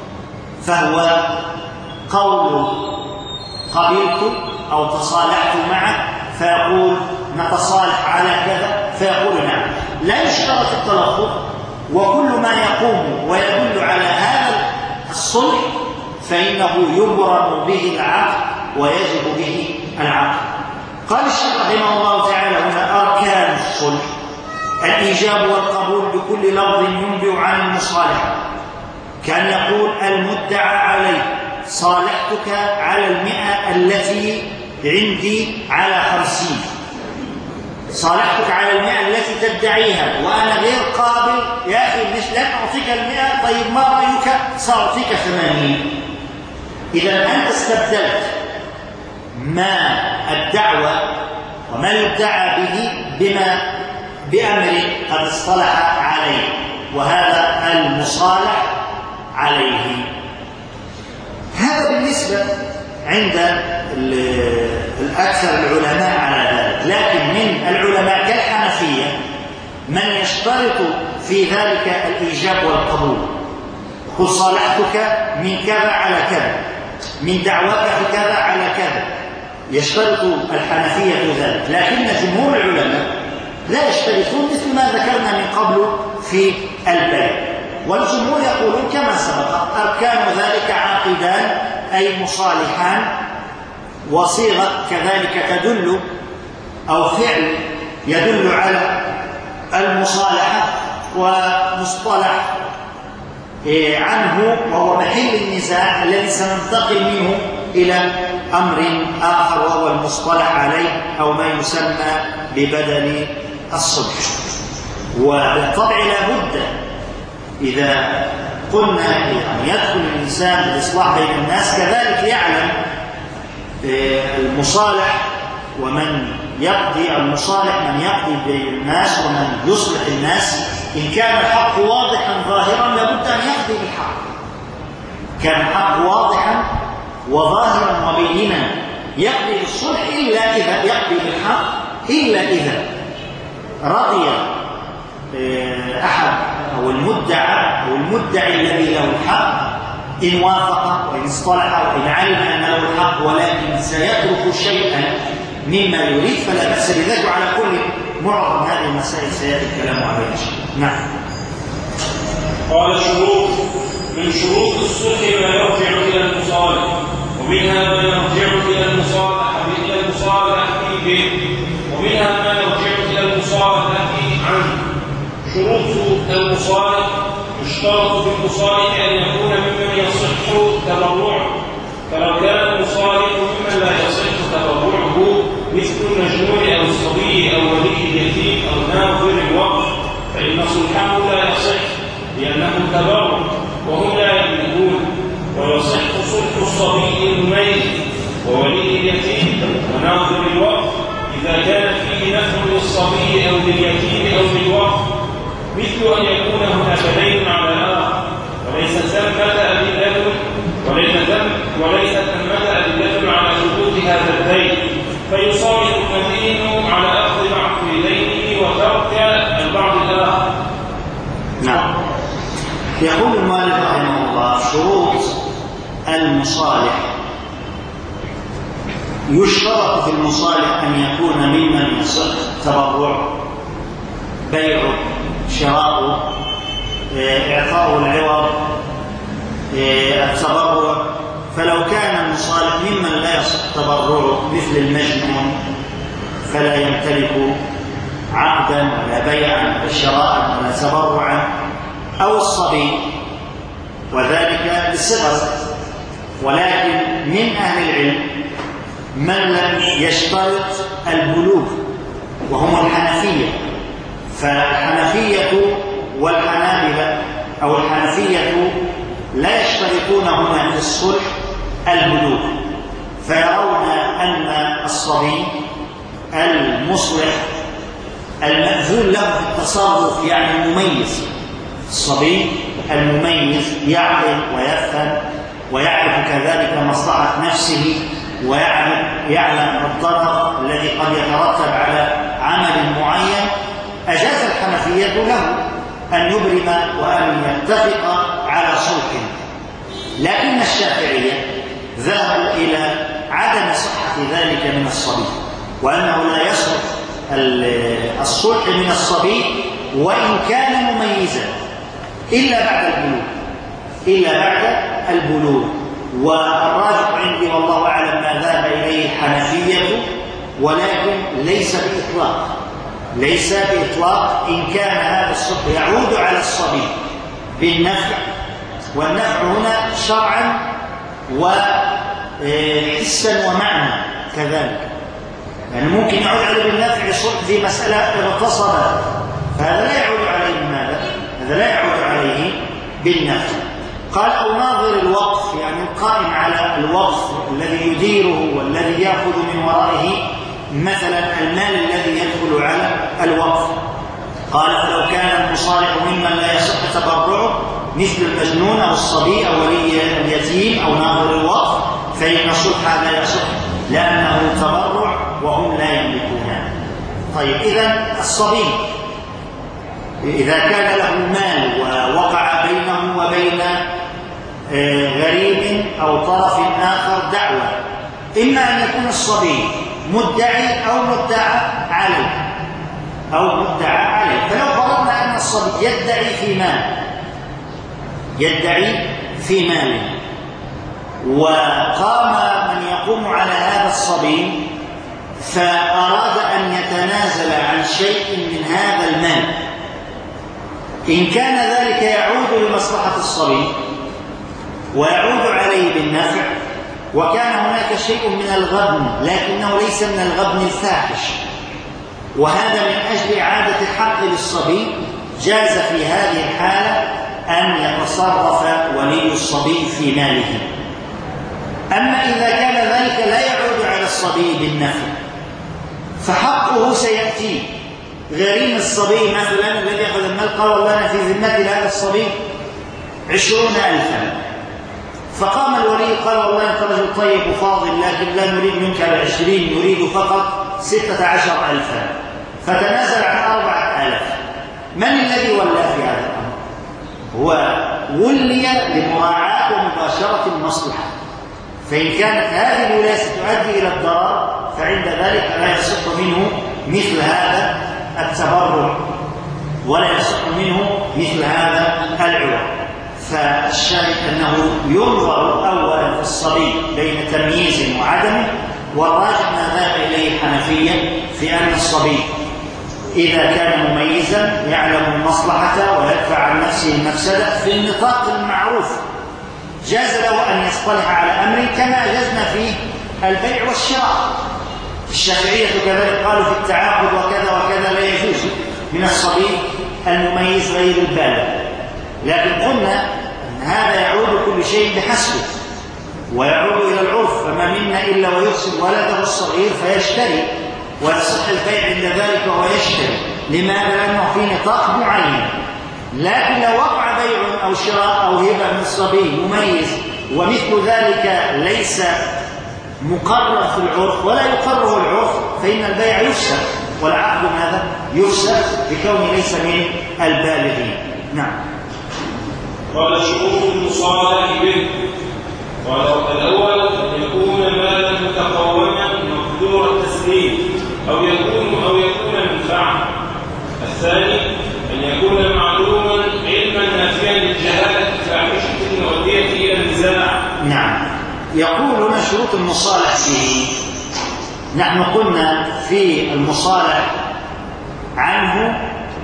فهو قول قبلت أو تصالحت معك فيقول نتصالح على كذا فيقول نعم. لا يشترط التلفظ، وكل ما يقوم ويدل على هذا الصلح فإنه يبرم به العقد ويجب به العقد. قال الشيخ رحمه الله تعالى هنا أركان الصلح الإيجاب والقبول بكل لفظ ينبئ عن المصالحة، كان يقول المدعى عليه صالحتك على 100 التي عندي على 50. صالحتك على 100 التي تدعيها وأنا غير قابل يا أخي مش لن أعطيك 100، طيب ما رأيك سأعطيك 80. إذا أنت استبدلت ما الدعوة وما يدعى به بأمر قد اصطلح عليه، وهذا المصالح عليه. هذا بالنسبة عند الأكثر العلماء على ذلك. لكن من العلماء كالحنفية من يشترط في ذلك الإيجاب والقبول، قل صالحتك من كذا على كذا، من دعوتك في كذا على كذا، يشترط الحنفية ذلك. لكن جمهور العلماء لا يشترطون مثل ما ذكرنا من قبل في البيع. والجمهور يقولون كما سبق أركان ذلك عاقدان أي مصالحان، وصيغة كذلك تدل أو فعل يدل على المصالحة، ومصطلح عنه وهو محل النزاع الذي سننتقل منه إلى أمر آخر وهو المصطلح عليه أو ما يسمى ببدل الصلح. وبالطبع لا بد إذا قلنا يعني يدخل الإنسان بالإصلاح بين الناس كذلك يعلم المصالح ومن يقضي المصالح، من يقضي بين الناس ومن يصلح الناس. إن كان الحق واضحا ظاهرا لابد أن يقضي بالحق. كان الحق واضحا وظاهرا وبينا يقضي بالصلح إلا إذا يقضي بالحق إلا إذا رضي أحد أو المدعى أو المدعي الذي له الحق إن وافق وإن اصطلح وإن علم أن له الحق ولكن سيترك شيئا مما يريد فلا بأس بذلك. على كل معظم هذه المسائل سيأتي الكلام عليها. نعم. قال الشروط: من شروط الصلح ما يرجع إلى المصالح، ومنها ما يرجع إلى المصالحة به، ومنها ما يرجع إلى المصالحة عنه. شروط المصالح يشترط في المصالح أن يكون ممن يصح تبرعه، فلو كان المصالح ممن لا يصح تبرعه مثل المجنون أو الصبي أو ولي اليتيم أو ناظر الوقف فإن صلحه لا يصح لأنه تبرع وهم لا يملكون، ويصح صلح الصبي المميز وولي اليتيم وناظر الوقف إذا كان فيه نفع للصبي أو لليتيم أو للوقف، مثل أن يكون هناك دين على آخر وليست ثمة أدلة على ثبوت هذا الدين، فيصالح المدين على أخذ بعض دينه وترك البعض الآخر. نعم. يقول المؤلف رحمه الله: شروط المصالح. يشترط في المصالح أن يكون ممن يصح تبرعه، بيعه، شراؤه، إعطاء العوض، التبرع. فلو كان المصالح ممن لا يصح تبرعه مثل المجنون فلا يمتلك عقدا ولا بيعا ولا شراء ولا تبرعا، أو الصبي وذلك بالصغر. ولكن من أهل العلم من لم يشترط البلوغ وهم الحنفية، فالحنفية والحنابلة أو الحنفية لا يشترطون هنا في الصلح البلوغ، فيرون أن الصبي المصلح المأذون له في التصرف يعني المميز، الصبي المميز يعقل ويفهم ويعرف كذلك مصلحة نفسه ويعلم الضرر الذي قد يترتب على عمل معين، أجاز الحنفية له أن يبرم وأن يتفق على صلح. لكن الشافعية ذهبوا إلى عدم صحة ذلك من الصبي، وأنه لا يصح الصلح من الصبي وإن كان مميزا إلا بعد البلوغ. والراجح عندي والله أعلم ما ذهب إليه الحنفية، ولكن ليس بإطلاق إن كان هذا الصلح يعود على الصبي بالنفع، والنفع هنا شرعا وحسا ومعنى كذلك، يعني ممكن يعود عليه بالنفع صلح في مسألة اغتصبت، فهذا لا يعود عليه بماذا؟ هذا لا يعود عليه بالنفع. قال: أو ناظر الوقف، يعني القائم على الوقف الذي يديره والذي يأخذ من ورائه مثلا المال الذي يدخل على الوقف. قال: فلو كان المصالح ممن لا يصح تبرعه مثل المجنون أو الصبي أو ولي اليتيم أو ناظر الوقف فإن الصلح لا يصح لأنه تبرع وهم لا يملكونه. طيب، إذن الصبي إذا كان له مال ووقع بينه وبين غريب أو طرف آخر دعوة، إما أن يكون الصبي مدعي أو مدعى عليه، فلو فرضنا أن الصبي يدعي في مال وقام من يقوم على هذا الصبي فأراد أن يتنازل عن شيء من هذا المال، إن كان ذلك يعود لمصلحة الصبي ويعود عليه بالنفع، وكان هناك شيء من الغبن لكنه ليس من الغبن الفاحش، وهذا من أجل إعادة الحق للصبي، جاز في هذه الحالة أن يتصرف ولي الصبي في ماله. أما إذا كان ذلك لا يعود على الصبي بالنفع فحقه سيأتي. غريم الصبي مثلا الذي أخذ المال قال: والله في ذمة هذا الصبي 20,000، فقام الولي قال: والله أنت رجل طيب وفاضل لكن لا نريد منك 20، نريد فقط 16,000، فتنازل عن 4,000. من الذي ولى في هذا الأمر؟ هو ولي لمراعاة ومباشرة المصلحة، فإن كانت هذه الولاية ستؤدي إلى الضرر فعند ذلك لا يصح منه مثل هذا التبرع ولا يصح منه مثل هذا العوض. فالشاهد أنه ينظر أولا في الصبي بين تمييز وعدمه، والراجح ما ذهب إليه الحنفية في أن الصبي إذا كان مميزا يعلم المصلحة ويدفع عن نفسه نفسه المفسدة في النطاق المعروف جاز له أن يصطلح على أمر كما أجزنا فيه البيع والشراء. الشافعية كذلك قالوا في التعاقد وكذا وكذا لا يجوز من الصبي المميز غير البالغ، لكن قلنا أن هذا يعود كل شيء بحسبه ويعود إلى العرف، فما منا إلا ويحسن ولده الصغير فيشتري ويصح البيع عند ذلك وهو يشتري. لماذا؟ لأنه في نطاق معين. لكن لو وقع بيع أو شراء أو هبة من الصبي مميز ومثل ذلك ليس مقرر في العرف ولا يقرر العرف فإن البيع يفسد والعقد ماذا؟ يفسد بكونه ليس من البالغين. نعم. قال شروط المصالح به. قال الأول أن يكون مالا متقوما مقدور التسليم أو يكون منفعة. الثاني أن يكون معلوما علما نافيا للجهالة فاحشة مؤدية إلى النزاع. نعم. يقولون شروط المصالح به. نحن قلنا في المصالح عنه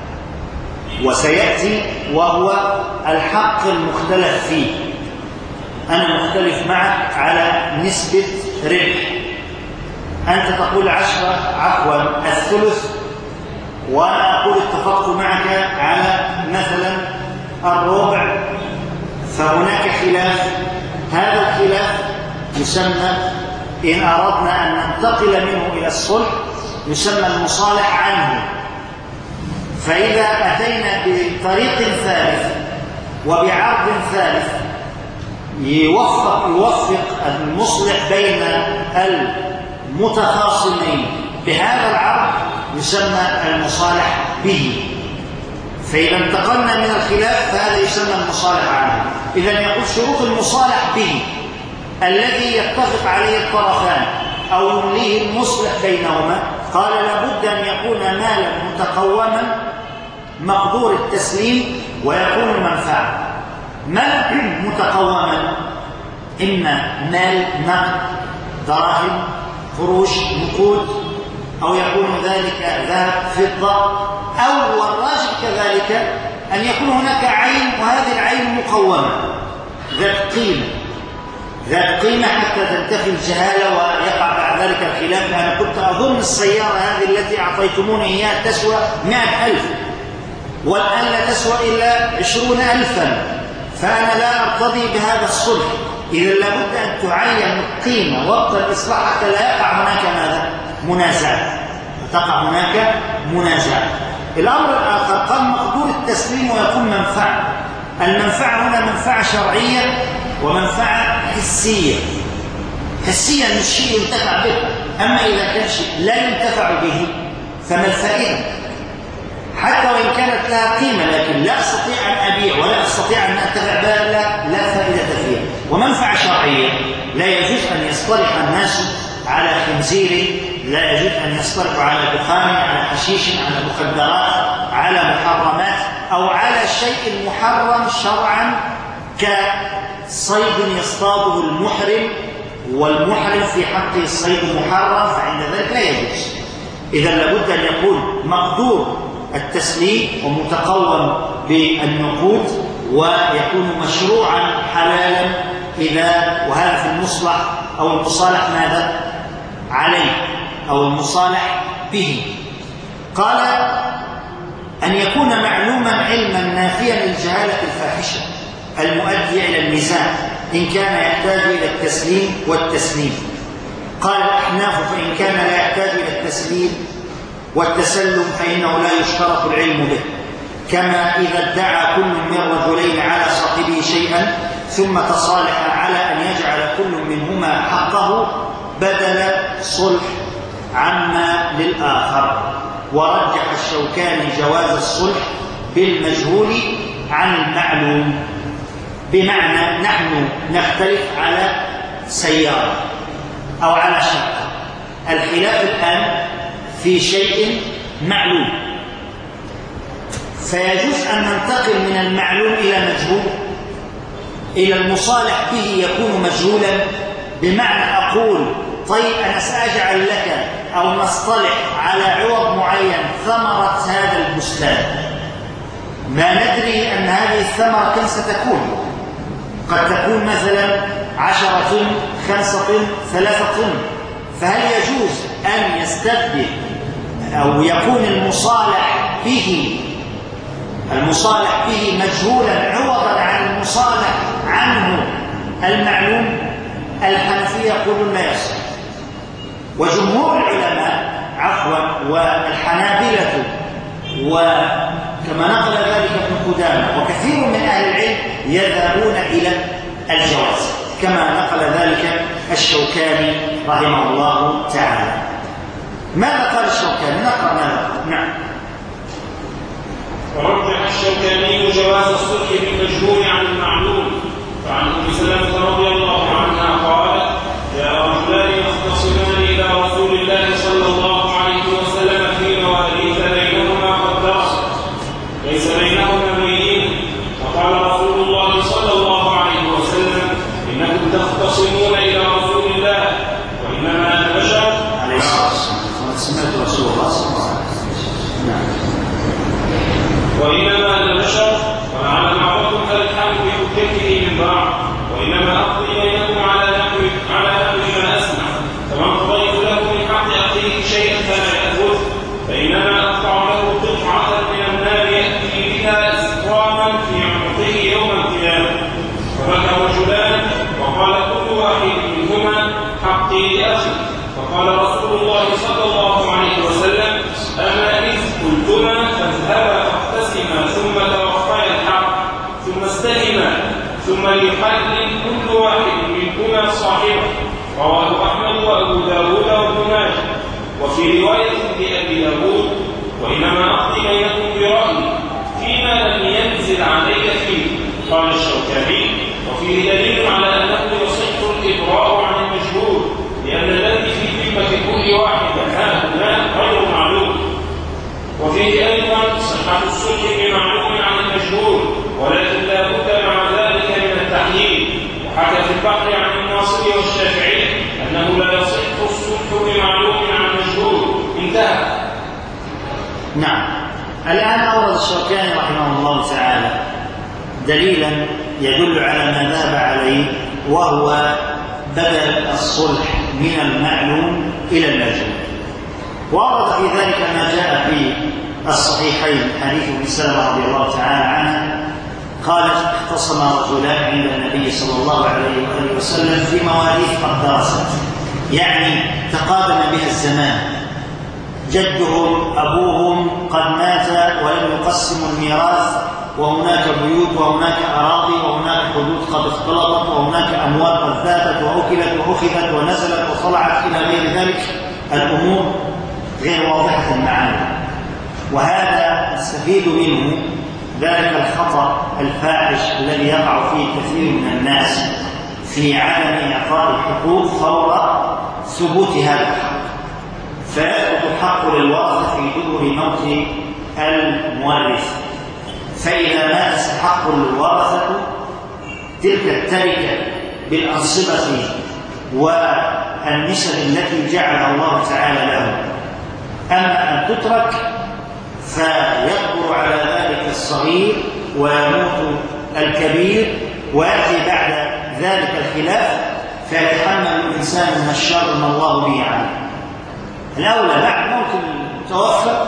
وسيأتي وهو الحق المختلف فيه. أنا مختلف معك على نسبة ربح، أنت تقول 10 الثلث وأنا أقول اتفقت معك على مثلا الربع، فهناك خلاف. هذا الخلاف يسمى إن أردنا أن ننتقل منه إلى الصلح يسمى المصالح عنه. فإذا أتينا بطريق ثالث وبعرض ثالث يوفق المصلح بين المتخاصمين بهذا العرض يسمى المصالح به. فإذا انتقلنا من الخلاف فهذا يسمى المصالح عنه. إذن يقول شروط المصالح به الذي يتفق عليه الطرفان أو يمليه المصلح بينهما. قال لابد أن يكون مالا متقوما مقدور التسليم ويكون المنفعة. مال متقوما إما مال نقد دراهم قروش نقود، أو يكون ذلك ذهب فضة، أو والراجح كذلك أن يكون هناك عين وهذه العين مقومة ذات قيمة حتى تنتفي الجهالة ويقع بعد ذلك الخلاف. أنا كنت أظن السيارة هذه التي أعطيتموني إياها تسوى 100,000 والآن لا تسوى إلا 20,000، فأنا لا أرتضي بهذا الصلح. إذا لابد أن تعين القيمة وقت الإصلاح حتى لا يقع هناك ماذا؟ منازعة. الأمر الآخر قال مقدور التسليم ويكون منفعة. المنفعة هنا منفعة شرعية ومنفعة حسية. حسيا أن الشيء ينتفع به، أما إذا كان شيء لا ينتفع به فما الفائدة؟ حتى وإن كانت لها قيمة لكن لا أستطيع أن أبيع ولا أستطيع أن أنتفع بها لا فائدة فيها. ومنفعة شرعية لا يجوز أن يصطلح الناس على خنزير، لا يجوز أن يصطلحوا على دخان، على حشيش، على مخدرات، على محرمات، أو على شيء محرم شرعا كصيد يصطاده المحرم والمحرم في حقه الصيد محرم، فعند ذلك لا يجوز. إذا لابد أن يكون مقدور التسليم ومتقوم بالنقود ويكون مشروعا حلالا وهذا في المصلح أو المصالح ماذا؟ عليه أو المصالح به. قال أن يكون معلوما علما نافيا للجهالة الفاحشة المؤدية إلى النزاع إن كان يحتاج إلى التسليم والتسليم. قال الأحناف فإن كان لا يحتاج إلى التسليم والتسلم فإنه لا يشترط العلم به، كما إذا ادعى كل من رجلين على صاحبه شيئا ثم تصالح على أن يجعل كل منهما حقه بدل صلح عما للآخر. ورجح الشوكاني جواز الصلح بالمجهول عن المعلوم، بمعنى نحن نختلف على سيارة أو على شقة، الخلاف الآن في شيء معلوم، فيجوز أن ننتقل من المعلوم إلى مجهول إلى المصالح به يكون مجهولا. بمعنى أقول طيب أنا سأجعل لك أو نصطلح على عوض معين ثمرة هذا البستان، ما ندري أن هذه الثمرة كم ستكون. قد تكون مثلا 10 طن 5 طن 3 طن، فهل يجوز أن يستبدل أو يكون المصالح به مجهولا عوضا عن المصالح عنه المعلوم؟ الحنفية يقولون لا يصح، وجمهور العلماء والحنابلة وكما نقل ذلك ابن قدامة وكثير من أهل العلم يذهبون إلى الجواز كما نقل ذلك الشوكاني رحمه الله تعالى. ماذا قال الشوكاني؟ نقرأ ماذا؟ نعم. ورجح الشوكاني جواز الصلح بالمجهول عن المعلوم. فعن ام سلمة رضي الله عنها قالت: جاء رجلان يختصمان الى رسول الله صلى الله عليه وسلم في مواريث بينهما قد درست ليس بينهما بين، فقال رسول الله صلى الله عليه وسلم: انكم تختصمون الى رسول الله وانما انا بشر. عليه الصلاه والسلام سمعت رسول الله صلى الله عليه وسلم. وإنما أنا بشر ولعل بعضكم فالحمل بحجته من بعض، وإنما أقضي بينكم على نحو ما أسمع، فمن قضيت له من حق أخيه شيئا فلا يأخذ، فإنما أقطع له قطعة من النار يأتي بها إسقاما في عنقه يوم القيامة. فبكى رجلان وقال كل واحد منهما حقي لأخي، فقال رسول الله صلى الله عليه وسلم: أما إذ قلتما فاذهبا ثم توفي الحق ثم استلما ثم ليحلل كل واحد منكما صاحبه. رواه أحمد وأبو داود وابن ماجه. وفي رواية لأبي داود: وإنما أقضي بينكم برأيي فيما لم ينزل علي فيه. قال الشوكاني: وفيه دليل على أنه يصح الإبراء عن المجهول، لأن الذي في ذمة كل واحد هنا غير معلوم. وفيه أيضا صحة الصلح بمعلوم عن المجهول، ولكن لا بد مع ذلك من التحليل. وحكى في البحر عن الناصري والشافعي أنه لا يصح الصلح بمعلوم عن المجهول. انتهى. نعم. الآن أورد الشوكاني رحمه الله تعالى دليلا يدل على ما ذهب عليه، وهو بدل الصلح من المعلوم إلى المجهول. وأورد في ذلك ما جاء في الصحيحين حديث ابن سلمة رضي الله تعالى عنه قالت: اختصم رجلان عند النبي صلى الله عليه وآله وسلم في مواريث قد درست، يعني تقادم بها الزمان، جدهم أبوهم قد مات ولم يقسموا الميراث، وهناك بيوت وهناك أراضي وهناك حدود قد اختلطت وهناك أموال قد ذابت وأكلت وأخذت ونزلت وطلعت إلى غير ذلك الأمور غير واضحة المعاني. وهذا نستفيد منه ذلك الخطأ الفاحش الذي يقع فيه كثير من الناس في عدم إعطاء الحقوق فور ثبوت هذا الحق، فيثبت الحق للورثة في دبر موت المورث، فإذا مات استحق الورثة تلك التركة بالأنصبة والنسب التي جعلها الله تعالى له. أما أن تترك فيكبر على ذلك الصغير ويموت الكبير، ويأتي بعد ذلك الخلاف فيتحمل الإنسان من الشر ما الله به عنه. الأولى بعد موت المتوفى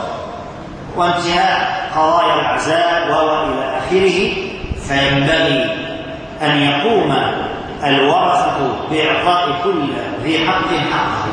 وانتهاء قضايا العزاء وإلى آخره، فينبغي أن يقوم الورثة بإعطاء كل ذي حق حقه،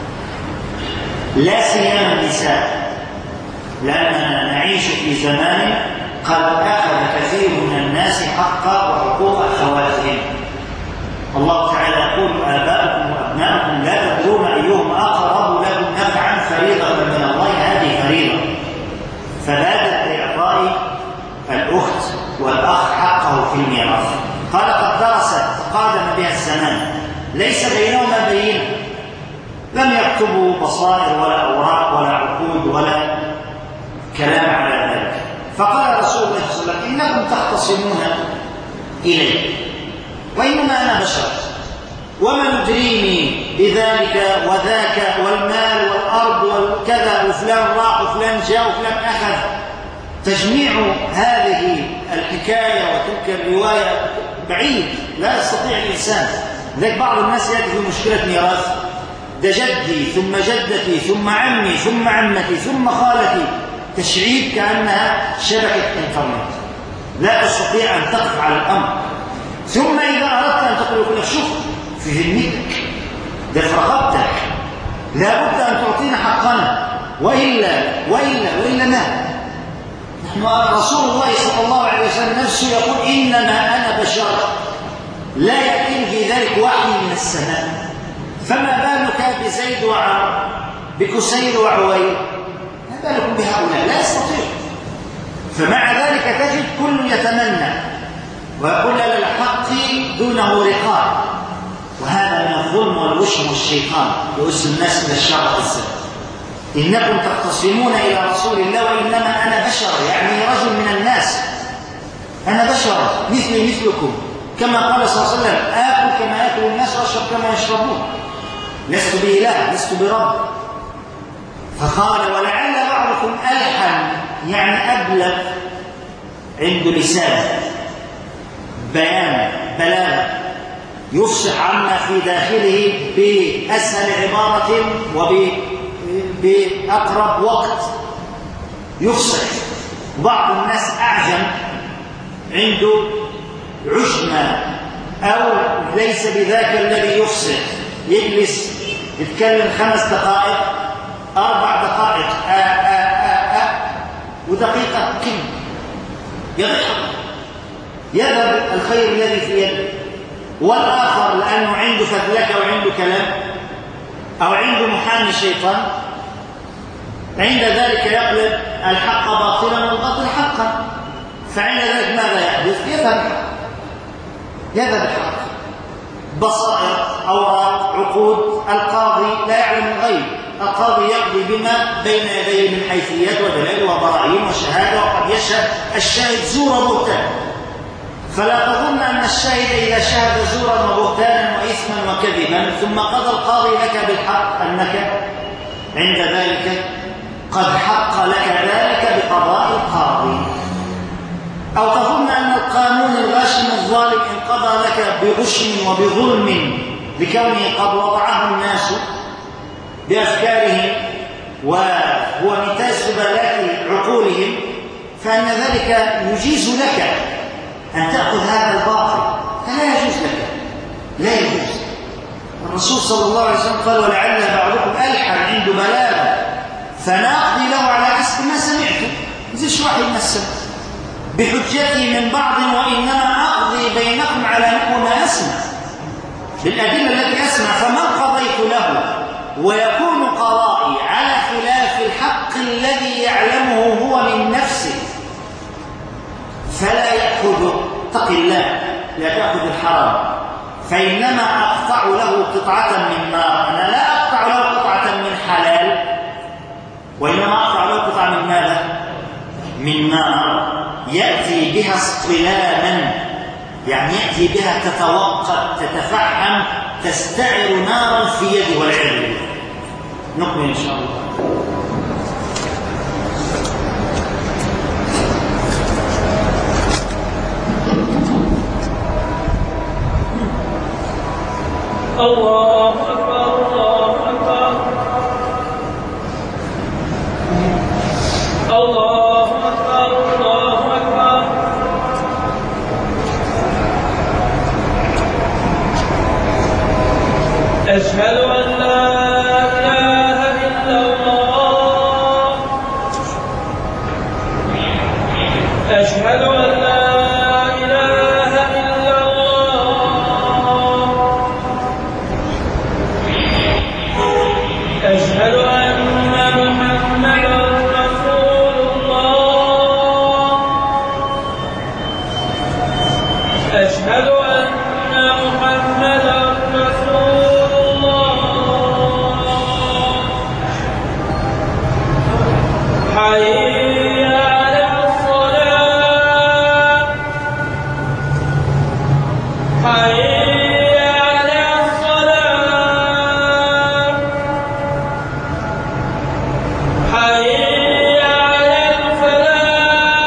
لا سيما النساء، لأننا نعيش في زمان قد أخذ كثير من الناس حق وحقوق أخواتهم. الله تعالى يقول: آباؤكم وأبناؤكم لا تدرون أيهم أقرب لكم نفعا فريضة من الله. هذه فريضة، فبادت بإعطاء الأخت والأخ حقه في الميراث. قال: قد درست قادم بها الزمان، ليس بينهما بين، لم يكتبوا بصائر ولا أوراق ولا عقود ولا كلام على ذلك. فقال رسول الله صلى الله عليه وسلم: إنكم تختصمون إلي وإنما أنا بشر، وما يدريني بذلك وذاك والمال والأرض والكذا، وفلان راح وفلان جاء وفلان أخذ، تجميع هذه الحكاية وتلك الرواية بعيد، لا يستطيع الإنسان. لذلك بعض الناس يأتي في مشكلة ميراث، ده جدي ثم جدتي ثم عمي ثم عمتي ثم خالتي، تشعيب كأنها شبكة إنترنت، لا تستطيع أن تقف على الأمر. ثم إذا أردت أن تقول لك شوف في ذمتك، ده في رقبتك، لا بد أن تعطينا حقنا، وإلا ما. نحن رسول الله صلى الله عليه وسلم نفسه يقول إنما أنا بشر لا يأتي في ذلك وحي من السماء، فما بالك بزيد وعمر بكسير وعويل، ما بالكم بهؤلاء؟ لا يستطيع. فمع ذلك تجد كل يتمنى ويقول للحق دونه رقاب، وهذا من الظلم والوشم والشيطان يؤس الناس إلى الشر والزنا. إنكم تختصمون إلى رسول الله وإنما أنا بشر، يعني رجل من الناس، أنا بشر مثلي مثلكم، كما قال صلى الله عليه وسلم آكل كما يأكل الناس وأشرب كما يشربون، لست بإله لست برب. فقال ولعل بعضكم ألحن، يعني أبلغ، عنده لسان بيان بلاغة، يفصح عما في داخله بأسهل عبارة وبأقرب وقت يفصح. بعض الناس أعجم عنده عجمة أو ليس بذاك الذي يفصح، يجلس يتكلم 5 دقائق 4 دقائق ودقيقة كلمة يضحك، يذهب الخير الذي في يده. والآخر لأنه عنده فذلكة وعنده كلام أو عنده محامي شيطان، عند ذلك يقلب الحق باطلا والباطل حقا، فعند ذلك ماذا يحدث؟ يذهب الحق. بصائر، أوراق، عقود، القاضي لا يعلم الغيب، القاضي يقضي بما بين يديه من حيثيات ودلائل وبراهين وشهادة، وقد يشهد الشاهد زورا وبهتانا. فلا تظن أن الشاهد إذا شهد زورا وبهتانا وإثما وكذبا ثم قضى القاضي لك بالحق أنك عند ذلك قد حق لك ذلك بقضاء القاضي، أو تظن أن القانون الغاشم الظالم إن قضى لك بغشم وبظلم لكونه قد وضعه الناس بأفكارهم وهو نتاج زبالات عقولهم، فأن ذلك يجيز لك أن تأخذ هذا الباطل، فلا يجوز لك، لا يجوز. الرسول صلى الله عليه وسلم قال ولعل بعضكم ألحن عنده بلاغة فنأقضي له على حسب ما سمعته، زيش واحد مثل بحجتي من بعض وإنما أقضي بينكم على ما أسمع، بالأدلة التي أسمع، فمن قضيت له ويكون قضائي على خلاف الحق الذي يعلمه هو من نفسه فلا يأخذ، اتق الله لا تأخذ الحرام، فإنما أقطع له قطعة من نار. أنا لا أقطع له قطعة من حلال، وإنما أقطع له قطعة من ماذا؟ من نار يأتي بها اصطلاما، يعني يأتي بها تتوقد تتفحم تستعر نارا في يده والعياذ بالله. نكمل إن شاء الله. الله أكبر الله أكبر الله أكبر الله أكبر. أشهد أن لا إله إلا الله، أشهد أن لا إله إلا الله، أشهد أن محمدا رسول الله، أشهد أن محمدا رسول الله. حي على الصلاة، حي على الصلاة، حي على الفلاح،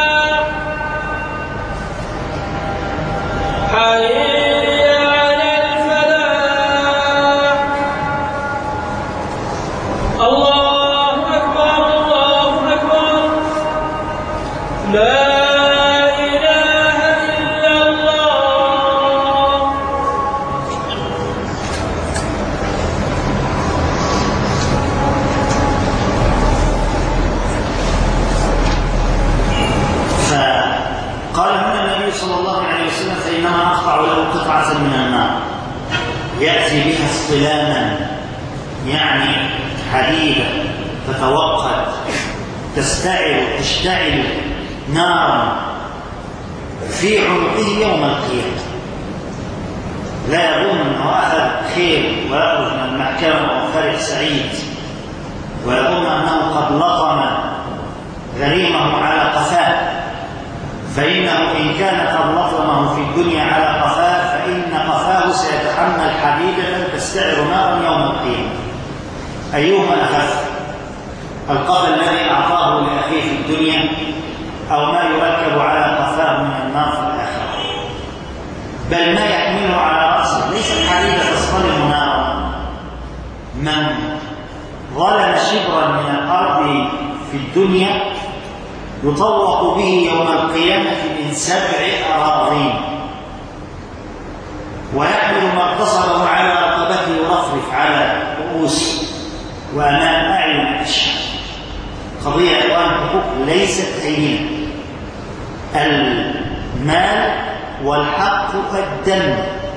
صلى الله عليه وسلم فإنما أقطع له قطعة من النار يأتي بها اصطلاما، يعني حديدة تتوقد تشتعل نارا في عنقه يوم القيامة. لا يظن أنه أخذ خير ويخرج من المحكمة وفرح سعيد، ويظن أنه قد لطم غريمه على قفاه، فإنه إن كان قد لطمه في الدنيا على قفاه فإن قفاه سيتحمل حديدة تستعر نارا يوم القيامة. أيهما أخف، القفا الذي أعطاه لأخيه في الدنيا أو ما يركب على قفاه من النار في الآخرة؟ بل ما يحمله على رأسه ليس الحديدة تصطلم نارا. من ظلم شبرا من الأرض في الدنيا يطوق به يوم القيامة من 7 أراضين، ويحمل ما اغتصبه على رقبته يرفرف على رؤوس وأمام أعين الأشهاد. قضية إخوان الحقوق ليست هينة. المال والحق الدم،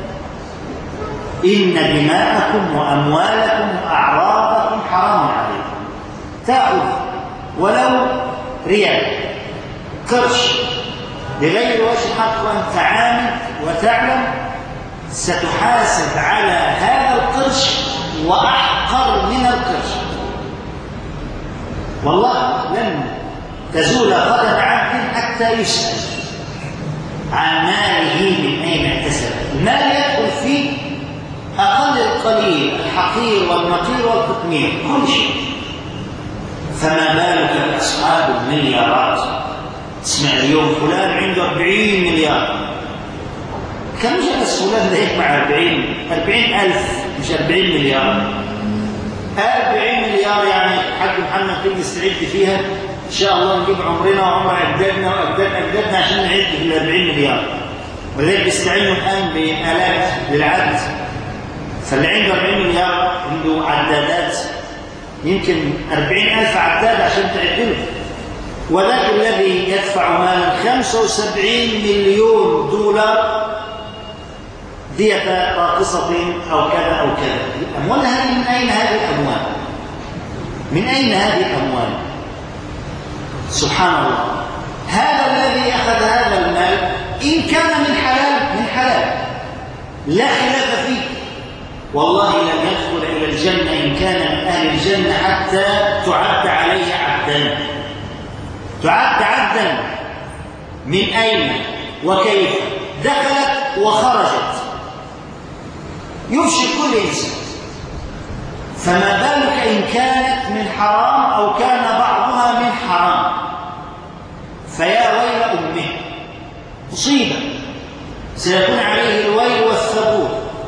إن دماءكم وأموالكم وأعراضكم حرام عليكم. تأخذ ولو ريال قرش بغير وجه حق وأنت عامل وتعلم ستحاسب على هذا القرش وأحقر من القرش. والله لن تزول قدم عبد حتى يسأل عن ماله من أين اكتسب. المال يدخل فيه أقل القليل، الحقير والنقير والقطمير، كل شيء. فما بالك بأصحاب المليارات؟ تسمع اليوم فلان عنده 40 مليار. كم جلس فلان ده يجمع 40,000 مش 40 مليار. 40 مليار يعني حق محمد كل يستعد فيها إن شاء الله نجيب عمرنا وعمر أجدادنا وأجداد أجدادنا عشان نعد في ال 40 مليار. ولذلك بيستعينوا الآن بآلات للعد. فاللي عنده 40 مليار عنده عدادات يمكن 40,000 عداد عشان تعدله. وذاك الذي يدفع مالا 75 مليون دولار دية راقصة أو كذا أو كذا. الأموال هذه من أين هذه الأموال؟ من أين هذه الأموال؟ سبحان الله. هذا الذي أخذ هذا المال إن كان من حلال لا خلاف فيه، والله لن يدخل إلى الجنة إن كان من أهل الجنة حتى تعد عليه عبدا. تعد عبدا من أين وكيف؟ دخلت وخرجت، يفشي كل إنسان. فما بالك إن كانت من حرام أو كان بعضها من حرام؟ فيا ويل أمه، مصيبة سيكون عليه الويل والثبور.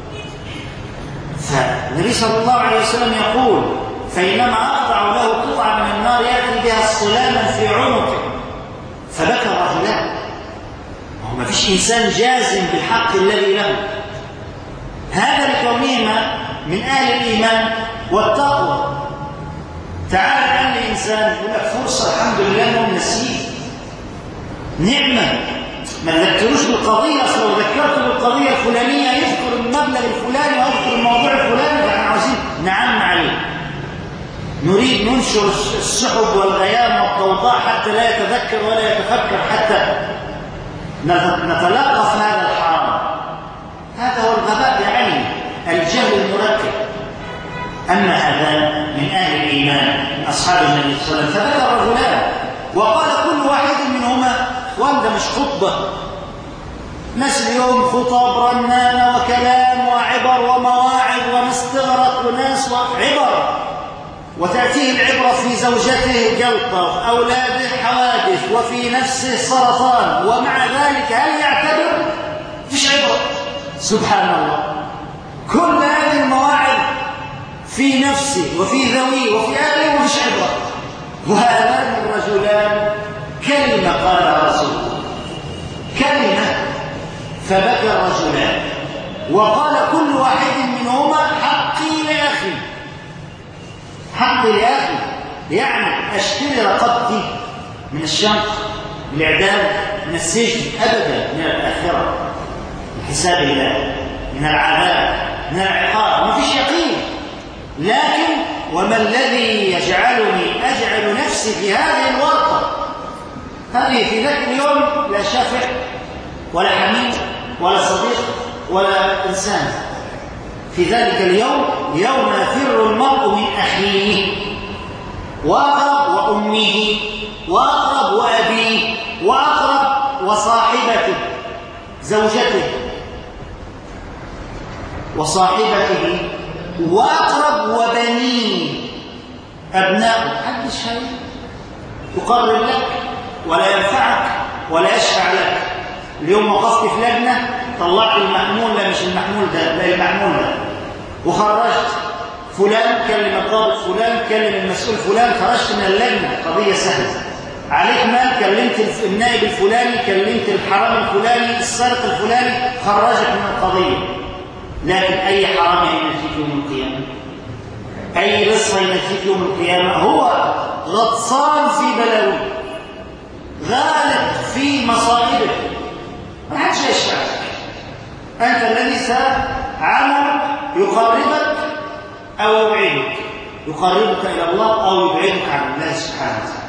فالنبي صلى الله عليه وسلم يقول فإنما أقطع له قطعة من النار يأتي بها اصطلاما في عنقه. فبكى الرجلان. ما فيش إنسان جازم بالحق الذي له، هذا لكونهما من أهل الإيمان والتقوى. تعال الآن لإنسان يقول لك فرصة الحمد لله أنه نسيه نعمة، ما ذكروش بالقضية. أصلا لو ذكرت بالقضية الفلانية يذكر المبلغ الفلاني ويذكر الموضوع الفلاني، فاحنا عاوزين نعم عليه. نريد ننشر السحب والغيام والضوضاء حتى لا يتذكر ولا يتفكر، حتى نتلقف هذا الحرام. هذا هو الغباء بعينه، الجهل المركب. أما هذا من أهل الإيمان من أصحاب النبي صلى الله عليه وسلم. فبكى الرجلان وقال كل واحد منهما، وهذا مش خطبة، ناس اليوم خطب رنانة وكلام وعبر ومواعظ ونستغرق وناس وعبر، وتأتيه العبرة في زوجته جلطة، في أولاده حوادث، وفي نفسه سرطان، ومع ذلك هل يعتبر؟ فيش عبرة. سبحان الله. كل هذه المواعظ في نفسه وفي ذويه وفي أهله وفيش عبرة. وهذان الرجلان كلمة قال رسول الله، كلمة. فبكى الرجلان وقال كل واحد منهما حقي لأخي، حقي لأخي، يعني أشتري رقبتي من الشنق الإعدام من السجن أبدا، من الآخرة، من حساب الله، من العذاب، من العقاب، ما فيش يقين. لكن وما الذي يجعلني أجعل نفسي في هذه الورطة؟ هذه في ذاك اليوم لا شافع ولا حميم ولا صديق ولا إنسان. في ذلك اليوم يوم يفر المرء من أخيه وأقرب وأمه وأقرب وأبيه وأقرب وصاحبته زوجته وصاحبته وأقرب وبنيه أبناءه. محدش يقرر لك ولا ينفعك ولا يشفع لك. اليوم وقفت في لجنة طلعت المحمول، لا مش المحمول ده، لا المحمول ده، وخرجت فلان كلم الضابط فلان كلم المسؤول فلان، خرجت من اللجنة، قضية سهلة. عليك مال، كلمت النائب الفلاني، كلمت الحرامي الفلاني، السارق الفلاني، خرجك من القضية. لكن أي حرامي ينجيك يوم القيامة؟ أي لص ينجيك يوم القيامة؟ هو غطسان في بلاوي، غالب في مصائبه، ما حدش يشفعك. أنت الذي سعملك يقربك أو يبعدك، يقربك إلى الله أو يبعدك عن الله سبحانه وتعالى.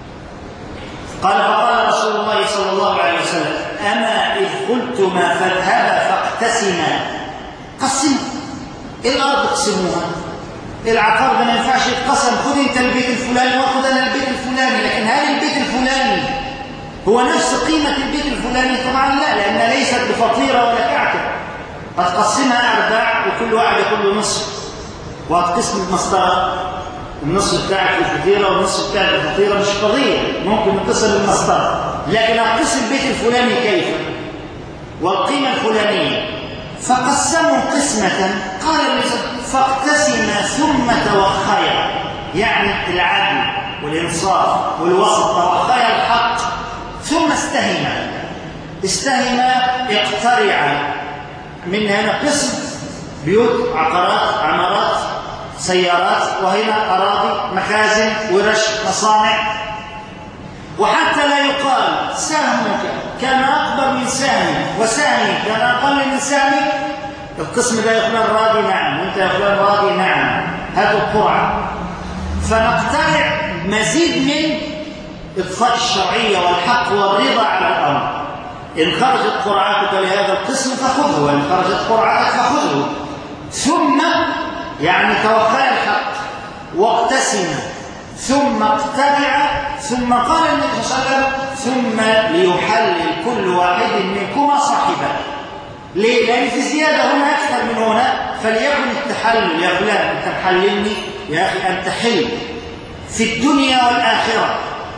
قال فقال رسول الله صلى الله عليه وسلم: أما إذ قلتما فاذهبا فاقتسما. قسموا الأرض، اقسموها. العقار ده ما ينفعش يتقسم، خذ أنت البيت الفلاني وخذ أنا البيت الفلاني، لكن هل البيت الفلاني هو نفس قيمة البيت الفلاني؟ طبعا لا، لأنها ليست بفطيرة ولا كعكة. هتقسمها أرباع وكل واحد ياخذ له نصف، وهتقسم المسطرة، النصف بتاعك في الفطيرة والنصف بتاعك في الفطيرة، مش قضية، ممكن نقسم المسطرة، لكن هتقسم البيت الفلاني كيف؟ والقيمة الفلانية. فقسموا قسمة، قال فاقتسما ثم توخيا، يعني العدل والإنصاف والوسط، توخيا الحق، ثم استهما اقترعا. من هنا قسم بيوت، عقارات، عمارات، سيارات، وهنا أراضي، مخازن، ورش، مصانع. وحتى لا يقال سهمك كان أكبر من سهمي وسهمي كان أقل من سهمي، القسم ده يا فلان راضي نعم، وانت يا فلان راضي نعم، هاتوا القرعة. فنقترع مزيد من إضفاء الشرعية والحق والرضا على الأمر. إن خرجت قرعتك لهذا القسم فخذه، وإن خرجت قرعتك فخذه. ثم يعني توخى الحق واقتسم، ثم اقتنع، ثم قال النبي صلى الله عليه وسلم: ثم ليحلل كل واحد منكما صاحبه. ليه؟ لأن في زيادة هنا أكثر من هنا، فليكن التحلل. يا فلان أنت محللني، يا أخي أنت حل في الدنيا والآخرة.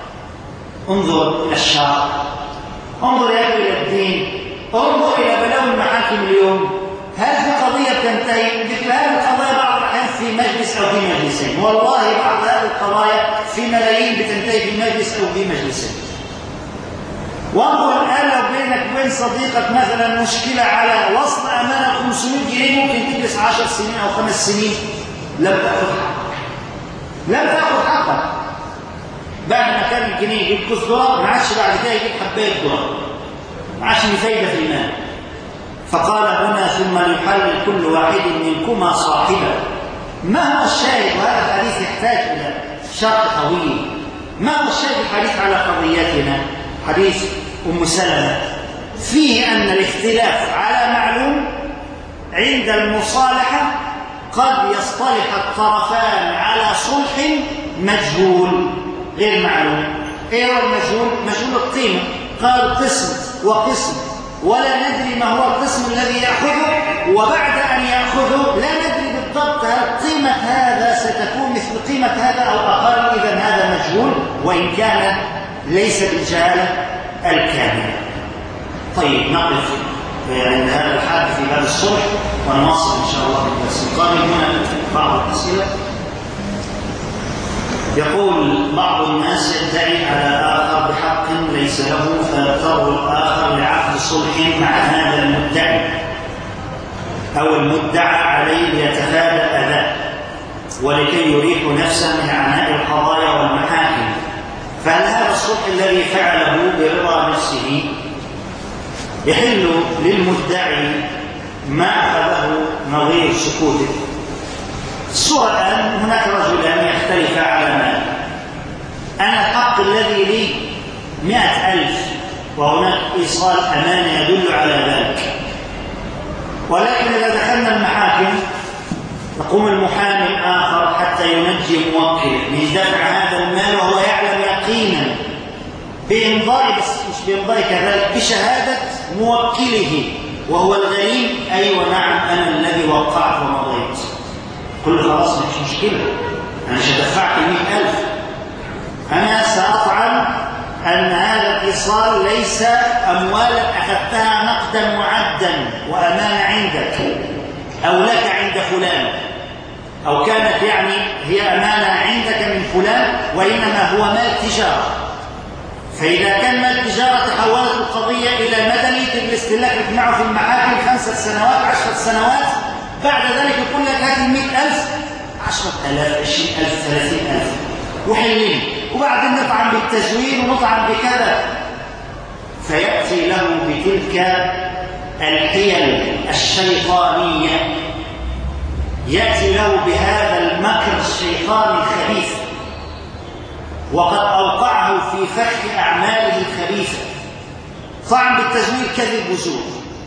انظر إلى الشرع، انظر يا أخي إلى الدين، انظر إلى بلاوي المحاكم اليوم. هل في قضية تنتهي؟ مثل هذه القضايا بعض الأحيان في مجلس أو في مجلسين، والله بعض هذه القضايا في ملايين بتنتهي في مجلس أو في مجلسين. وانظر الآن لو بينك وبين صديقك مثلا مشكلة على وصل أمانة 500 جنيه، ممكن تجلس 10 سنين أو 5 سنين لم تأخذ حقك، لم تأخذ حقك. بعد ما كان الجنيه يجيب كوس دولار، ما عادش بعد كده يجيب حباية دولار، ما عادش فايدة في المال. فقال هنا: ثم ليحلل كل واحد منكما صاحبه. ما هو الشاهد؟ وهذا الحديث يحتاج إلى شرح طويل. ما هو الشاهد الحديث على قضيتنا؟ حديث أم سلمة فيه أن الاختلاف على معلوم عند المصالحة قد يصطلح الطرفان على صلح مجهول غير معلوم. ايه هو المجهول؟ مجهول القيمة. قال قسم وقسم، ولا ندري ما هو القسم الذي يأخذه، وبعد أن يأخذه لا ندري بالضبط هل قيمة هذا ستكون مثل قيمة هذا أو أقل. إذن هذا مجهول، وإن كان ليس بالجهالة الكاملة. طيب نقف عند هذا الحد في باب الصلح، ونواصل إن شاء الله في الدرس القادم. هنا بعض الأسئلة. يقول بعض الناس يدعي على آخر بحق ليس له، فيضطر الآخر لعقد صلح مع هذا المدعي أو المدعى عليه ليتفادى أذاه ولكي يريح نفسه من عناء القضايا والمحاكم، فهل هذا الصلح الذي فعله برضا نفسه يحل للمدعي ما أخذه نظير سكوته. الصورة الآن هناك رجلان يختلفا على مال. أنا الحق الذي لي 100,000 وهناك إيصال أمانة يدل على ذلك، ولكن إذا دخلنا المحاكم يقوم المحامي الآخر حتى ينجي موكله من دفع هذا المال وهو يعلم يقينا بإمضاء، مش بإمضاء كذلك، بشهادة موكله وهو الغريم: أيوة نعم أنا الذي وقعت ومضيت. كل خلاص مش مشكلة، أنا مش هدفعك 100,000، أنا سأطعن أن هذا الإيصال ليس أموالا أخذتها نقدا معدا وأمانة عندك أو لك عند فلان، أو كانت يعني هي أمانة عندك من فلان، وإنما هو مال تجارة. فإذا كان مال تجارة تحولت القضية إلى مدني بالاستهلاك يجمعه في المحاكم 5 سنوات 10 سنوات، بعد ذلك يقول لك هذه 100,000 10,000 20,000 30,000 وحلين، وبعدين نطعن بالتزوير ونطعن بكذا. فيأتي له بتلك الحيل الشيطانية، يأتي له بهذا المكر الشيطاني الخبيث، وقد أوقعه في فك أعماله الخبيثة. طعن بالتزوير، كذب وزور،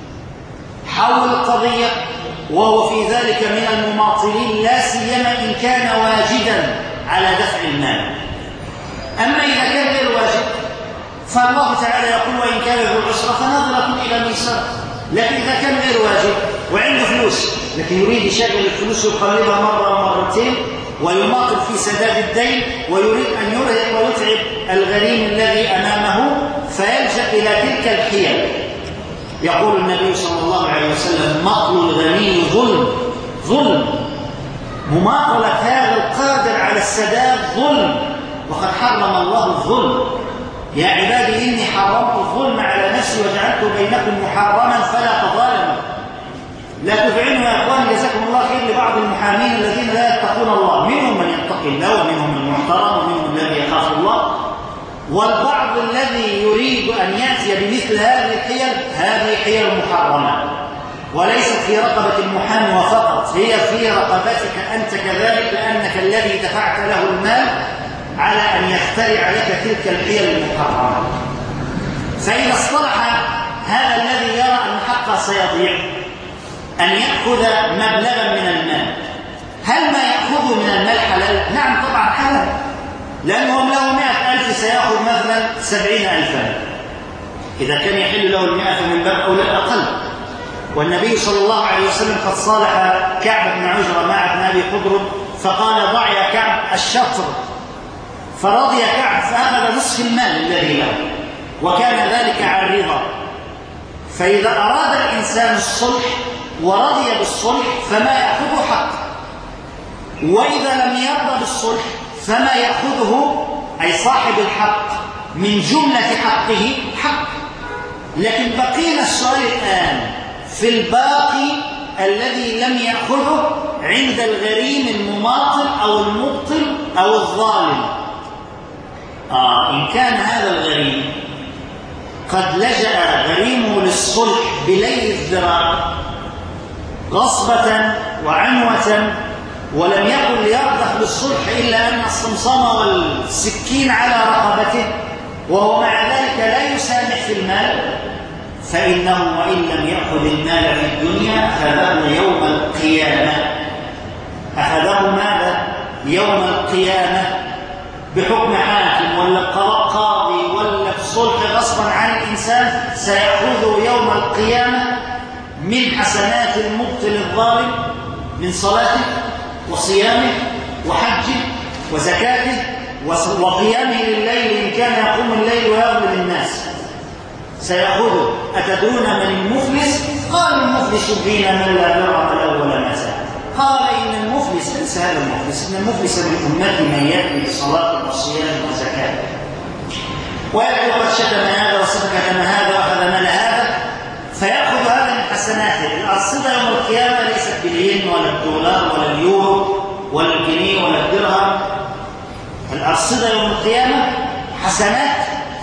حول القضية وهو في ذلك من المماطلين، لا سيما إن كان واجدا على دفع المال. أما إذا كان غير واجب فالله تعالى يقول: وإن كان ذو عسرة فنظرة إلى ميسرة. لكن إذا كان غير واجب وعنده فلوس لكن يريد يشغل الفلوس ويقلبها مرة ومرتين ويماطل في سداد الدين ويريد أن يرهق ويتعب الغريم الذي أمامه، فيلجأ إلى تلك الحيل. يقول النبي صلى الله عليه وسلم: مطل الغني ظلم. مماطلة هذا القادر على السداد ظلم، وقد حرم الله الظلم: يا عبادي إني حرمت الظلم على نفسي وجعلته بينكم محرما فلا تظالموا. لا تفعنوا يا أخوان، جزاكم الله خير، لبعض المحامين الذين لا يتقون الله، منهم من يتقي الله ومنهم المحترم ومنهم الذي يخاف الله، والبعض الذي يريد أن يأتي بمثل هذه الحيل. هذه حيل محرمة، وليست في رقبة المحامي وفقط، هي في رقبتك أنت كذلك، لأنك الذي دفعت له المال على أن يخترع لك تلك الحيل المحرمة. فإذا اصطلح هذا الذي يرى أن حقه سيضيع أن يأخذ مبلغا من المال، هل ما يأخذه من المال حلال؟ نعم طبعا حلال، لأنهم له 100,000 سيأخذ مثلا 70,000. إذا كان يحل له 100 فمن باب أولى الأقل. والنبي صلى الله عليه وسلم قد صالح كعب بن عجرة مع ابن أبي قدر فقال: ضع يا كعب الشطر، فرضي كعب فأخذ نصف المال الذي له، وكان ذلك عن رضا. فإذا أراد الإنسان الصلح ورضي بالصلح فما يأخذه حق، وإذا لم يرضى بالصلح فما يأخذه أي صاحب الحق من جملة حقه حق. لكن بقينا السؤال الآن في الباقي الذي لم يأخذه عند الغريم المماطل أو المبطل أو الظالم. إن كان هذا الغريم قد لجأ غريمه للصلح بليل الذراع غصبة وعنوة، ولم يكن ليرضخ بالصلح إلا أن الصمصام والسكين على رقبته، وهو مع ذلك لا يسامح في المال، فإنه وإن لم يأخذ المال في الدنيا أخذه يوم القيامة. أخذه ماذا؟ يوم القيامة بحكم حاكم ولا قاضي ولا بصلح غصبا عن الإنسان، سيأخذه يوم القيامة من حسنات المبطل الظالم، من صلاته وصيامه وحجه وزكاته وقيامه لليل إن كان يقوم الليل ويظلم الناس، سيأخذه. أتدرون من المفلس؟ قال: المفلس فينا من لا درهم له ولا مزاج. قال: إن المفلس ليس هذا المفلس، إن المفلس من أمتي من يأتي بصلاة وصيام وزكاة ويأتي قد شتم هذا وسفك دم هذا وأخذ مال هذا، فيأخذ هذا من حسناته. الأرصدة يوم القيامة ليست بالين ولا الدولار ولا اليورو ولا الجنيه ولا الدرهم. الأرصدة يوم القيامة حسنات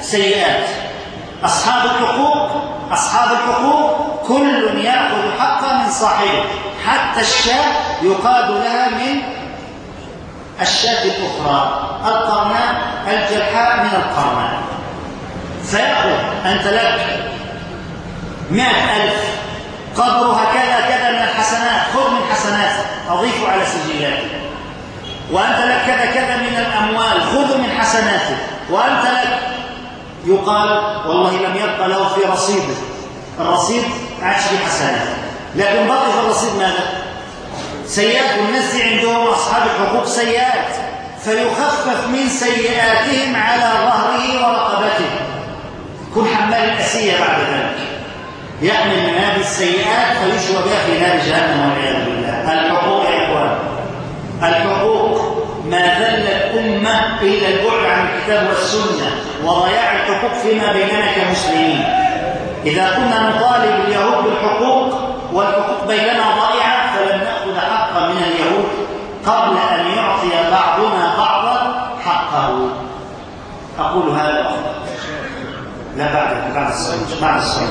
سيئات. أصحاب الحقوق كل يأخذ حقا من صاحبه، حتى الشاة يقاد لها من الشاة الأخرى، القرناء الجلحاء من القرناء. فيأخذ أنت لك 100,000 قدرها كذا كذا من الحسنات، خذ من حسناتك أضيف على سجلاتك. وأنت لك كذا كذا من الأموال، خذ من حسناتك. وأنت لك، يقال والله لم يبقى له في رصيده، الرصيد عاش في حسنات، لكن بقي في الرصيد ماذا؟ سيئات. والناس عندهم أصحاب الحقوق سيئات، فيخفف من سيئاتهم على ظهره ورقبته، يكون حمال الأسية بعد ذلك، يحمل من هذه السيئات فيشوى بها في نار جهنم والعياذ بالله. الحقوق يا إخوان، الحقوق ما ذلت أمة إلا البعد عن الكتاب والسنة وضياع الحقوق فيما بيننا كمسلمين. إذا كنا نطالب اليهود بالحقوق والحقوق بيننا ضائعة، فلن نأخذ حقا من اليهود قبل أن يعطي بعضنا بعضا حقه. أقول هذا لا بعد الصلاة.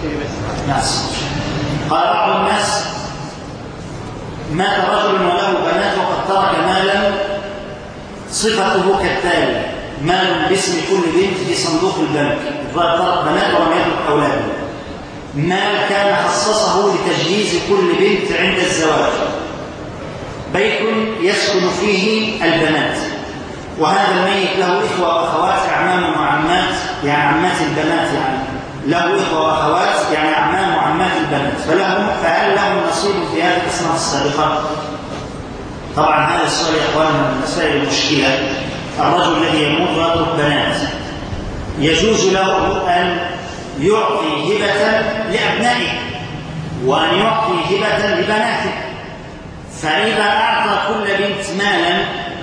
قال بعض الناس: مات رجل وله بنات وقد ترك مالا صفته كالتالي: مال باسم كل بنت في صندوق البنك، ترك بنات ولم يترك أولاده. مال كان خصصه لتجهيز كل بنت عند الزواج، بيت يسكن فيه البنات، وهذا الميت له إخوة وأخوات، أعمام وعمات، يعني عمات البنات، يعني له إخوة وأخوات يعني أعمام وعمات البنات، فهل لهم نصيب في هذه الأصناف السابقة؟ طبعا هذا السؤال يا إخواننا من مسائل المشكلة. الرجل الذي يموت ويترك بنات يجوز له أن يعطي هبة لأبنائه وأن يعطي هبة لبناته، فإذا أعطى كل بنت مالا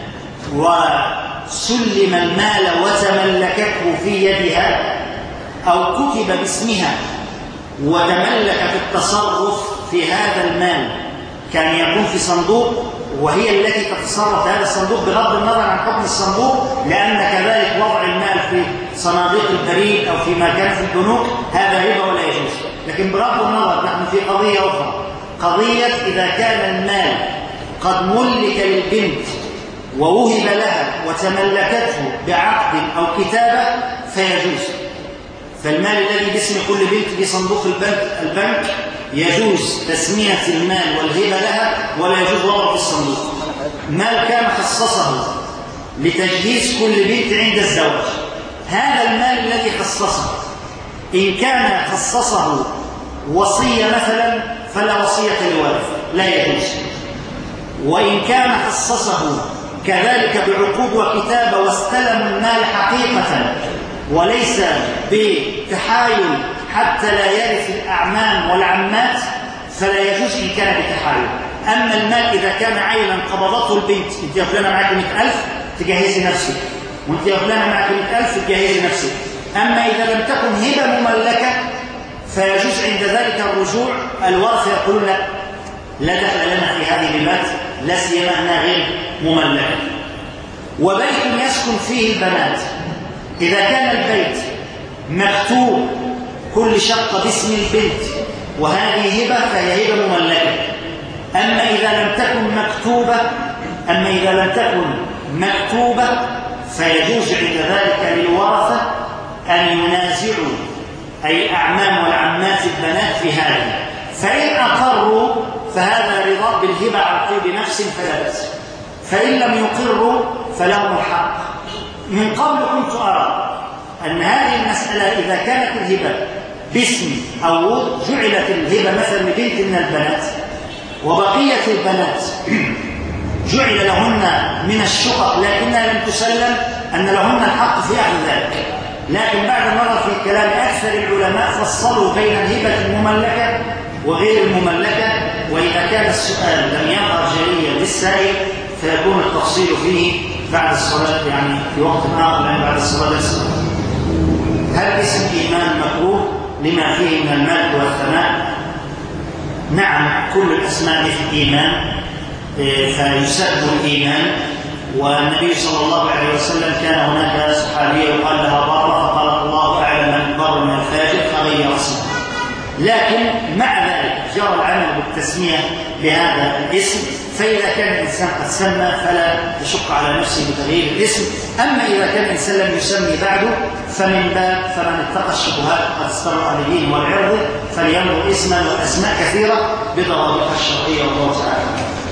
وسلم المال وتملكته في يدها أو كتب باسمها وتملكت التصرف في هذا المال، كان يكون في صندوق وهي التي تتصرف هذا الصندوق بغض النظر عن حكم الصندوق، لأن كذلك وضع المال في صناديق البريد أو فيما كان في البنوك هذا ربا ولا يجوز. لكن بغض النظر نحن في قضية أخرى، قضية إذا كان المال قد ملك للبنت ووهب لها وتملكته بعقد أو كتابة فيجوز. فالمال الذي باسم كل بنت في صندوق البنك يجوز تسمية المال والهبة لها ولا يجوز وضعه في الصندوق. مال كان خصصه لتجهيز كل بنت عند الزواج، هذا المال الذي خصصه إن كان خصصه وصية مثلا فلا وصية لوارث، لا يجوز. وإن كان خصصه كذلك بعقود وكتابة واستلم المال حقيقة وليس بتحايل حتى لا يرث الأعمام والعمات فلا يجوز إن كان بتحايل. أما المال إذا كان عيلا قبضته البنت، أنت يا فلانة معك 100,000 تجهزي نفسك، وأنت يا فلانة معك 100,000 تجهزي نفسك. أما إذا لم تكن هبة مملكة فيجوز عند ذلك الرجوع. الورثة يقولون لا دخل لنا في هذه البنات، لا سيما أنها غير مملكة. وبيت يسكن فيه البنات، إذا كان البيت مكتوب كل شقة باسم البنت وهذه هبة فهي هبة مملكة. أما إذا لم تكن مكتوبة فيجوز عند ذلك للورثة أن ينازعوا أي الأعمام والعمات البنات في هذه، فإن أقروا فهذا رضا بالهبة عن طيب نفس فلا بأس، فإن لم يقروا فلهم الحق. من قبل كنت أرى أن هذه المسألة إذا كانت الهبة باسم أو جعلت الهبة مثلا لبنت من البنات وبقية البنات جعل لهن من الشقق لكنها لم تسلم، أن لهن الحق في أخذ ذلك. لكن بعد النظر في كلام أكثر العلماء فصلوا بين الهبة المملكة وغير المملكة، وإذا كان السؤال لم يظهر جليا للسائل فيكون التفصيل فيه بعد الصلاة، يعني في وقت آخر يعني بعد الصلاة. هل اسم إيمان مكروه لما فيه من الملك والثناء؟ نعم، كل الأسماء في الإيمان فيسب الإيمان. والنبي صلى الله عليه وسلم كان هناك صحابية يقال لها ضارة فقالت يغير اسمه. لكن مع ذلك جرى العمل بالتسمية بهذا الاسم، فإذا كان الإنسان قد سمى فلا تشق على نفسه بتغيير الاسم. أما إذا كان الإنسان لم يسمي بعده فمن باب فمن اتقى الشبهات قد استبرأ لدينه والعرض فلينظر اسما وأسماء كثيرة بضوابطها الشرعية والله تعالى.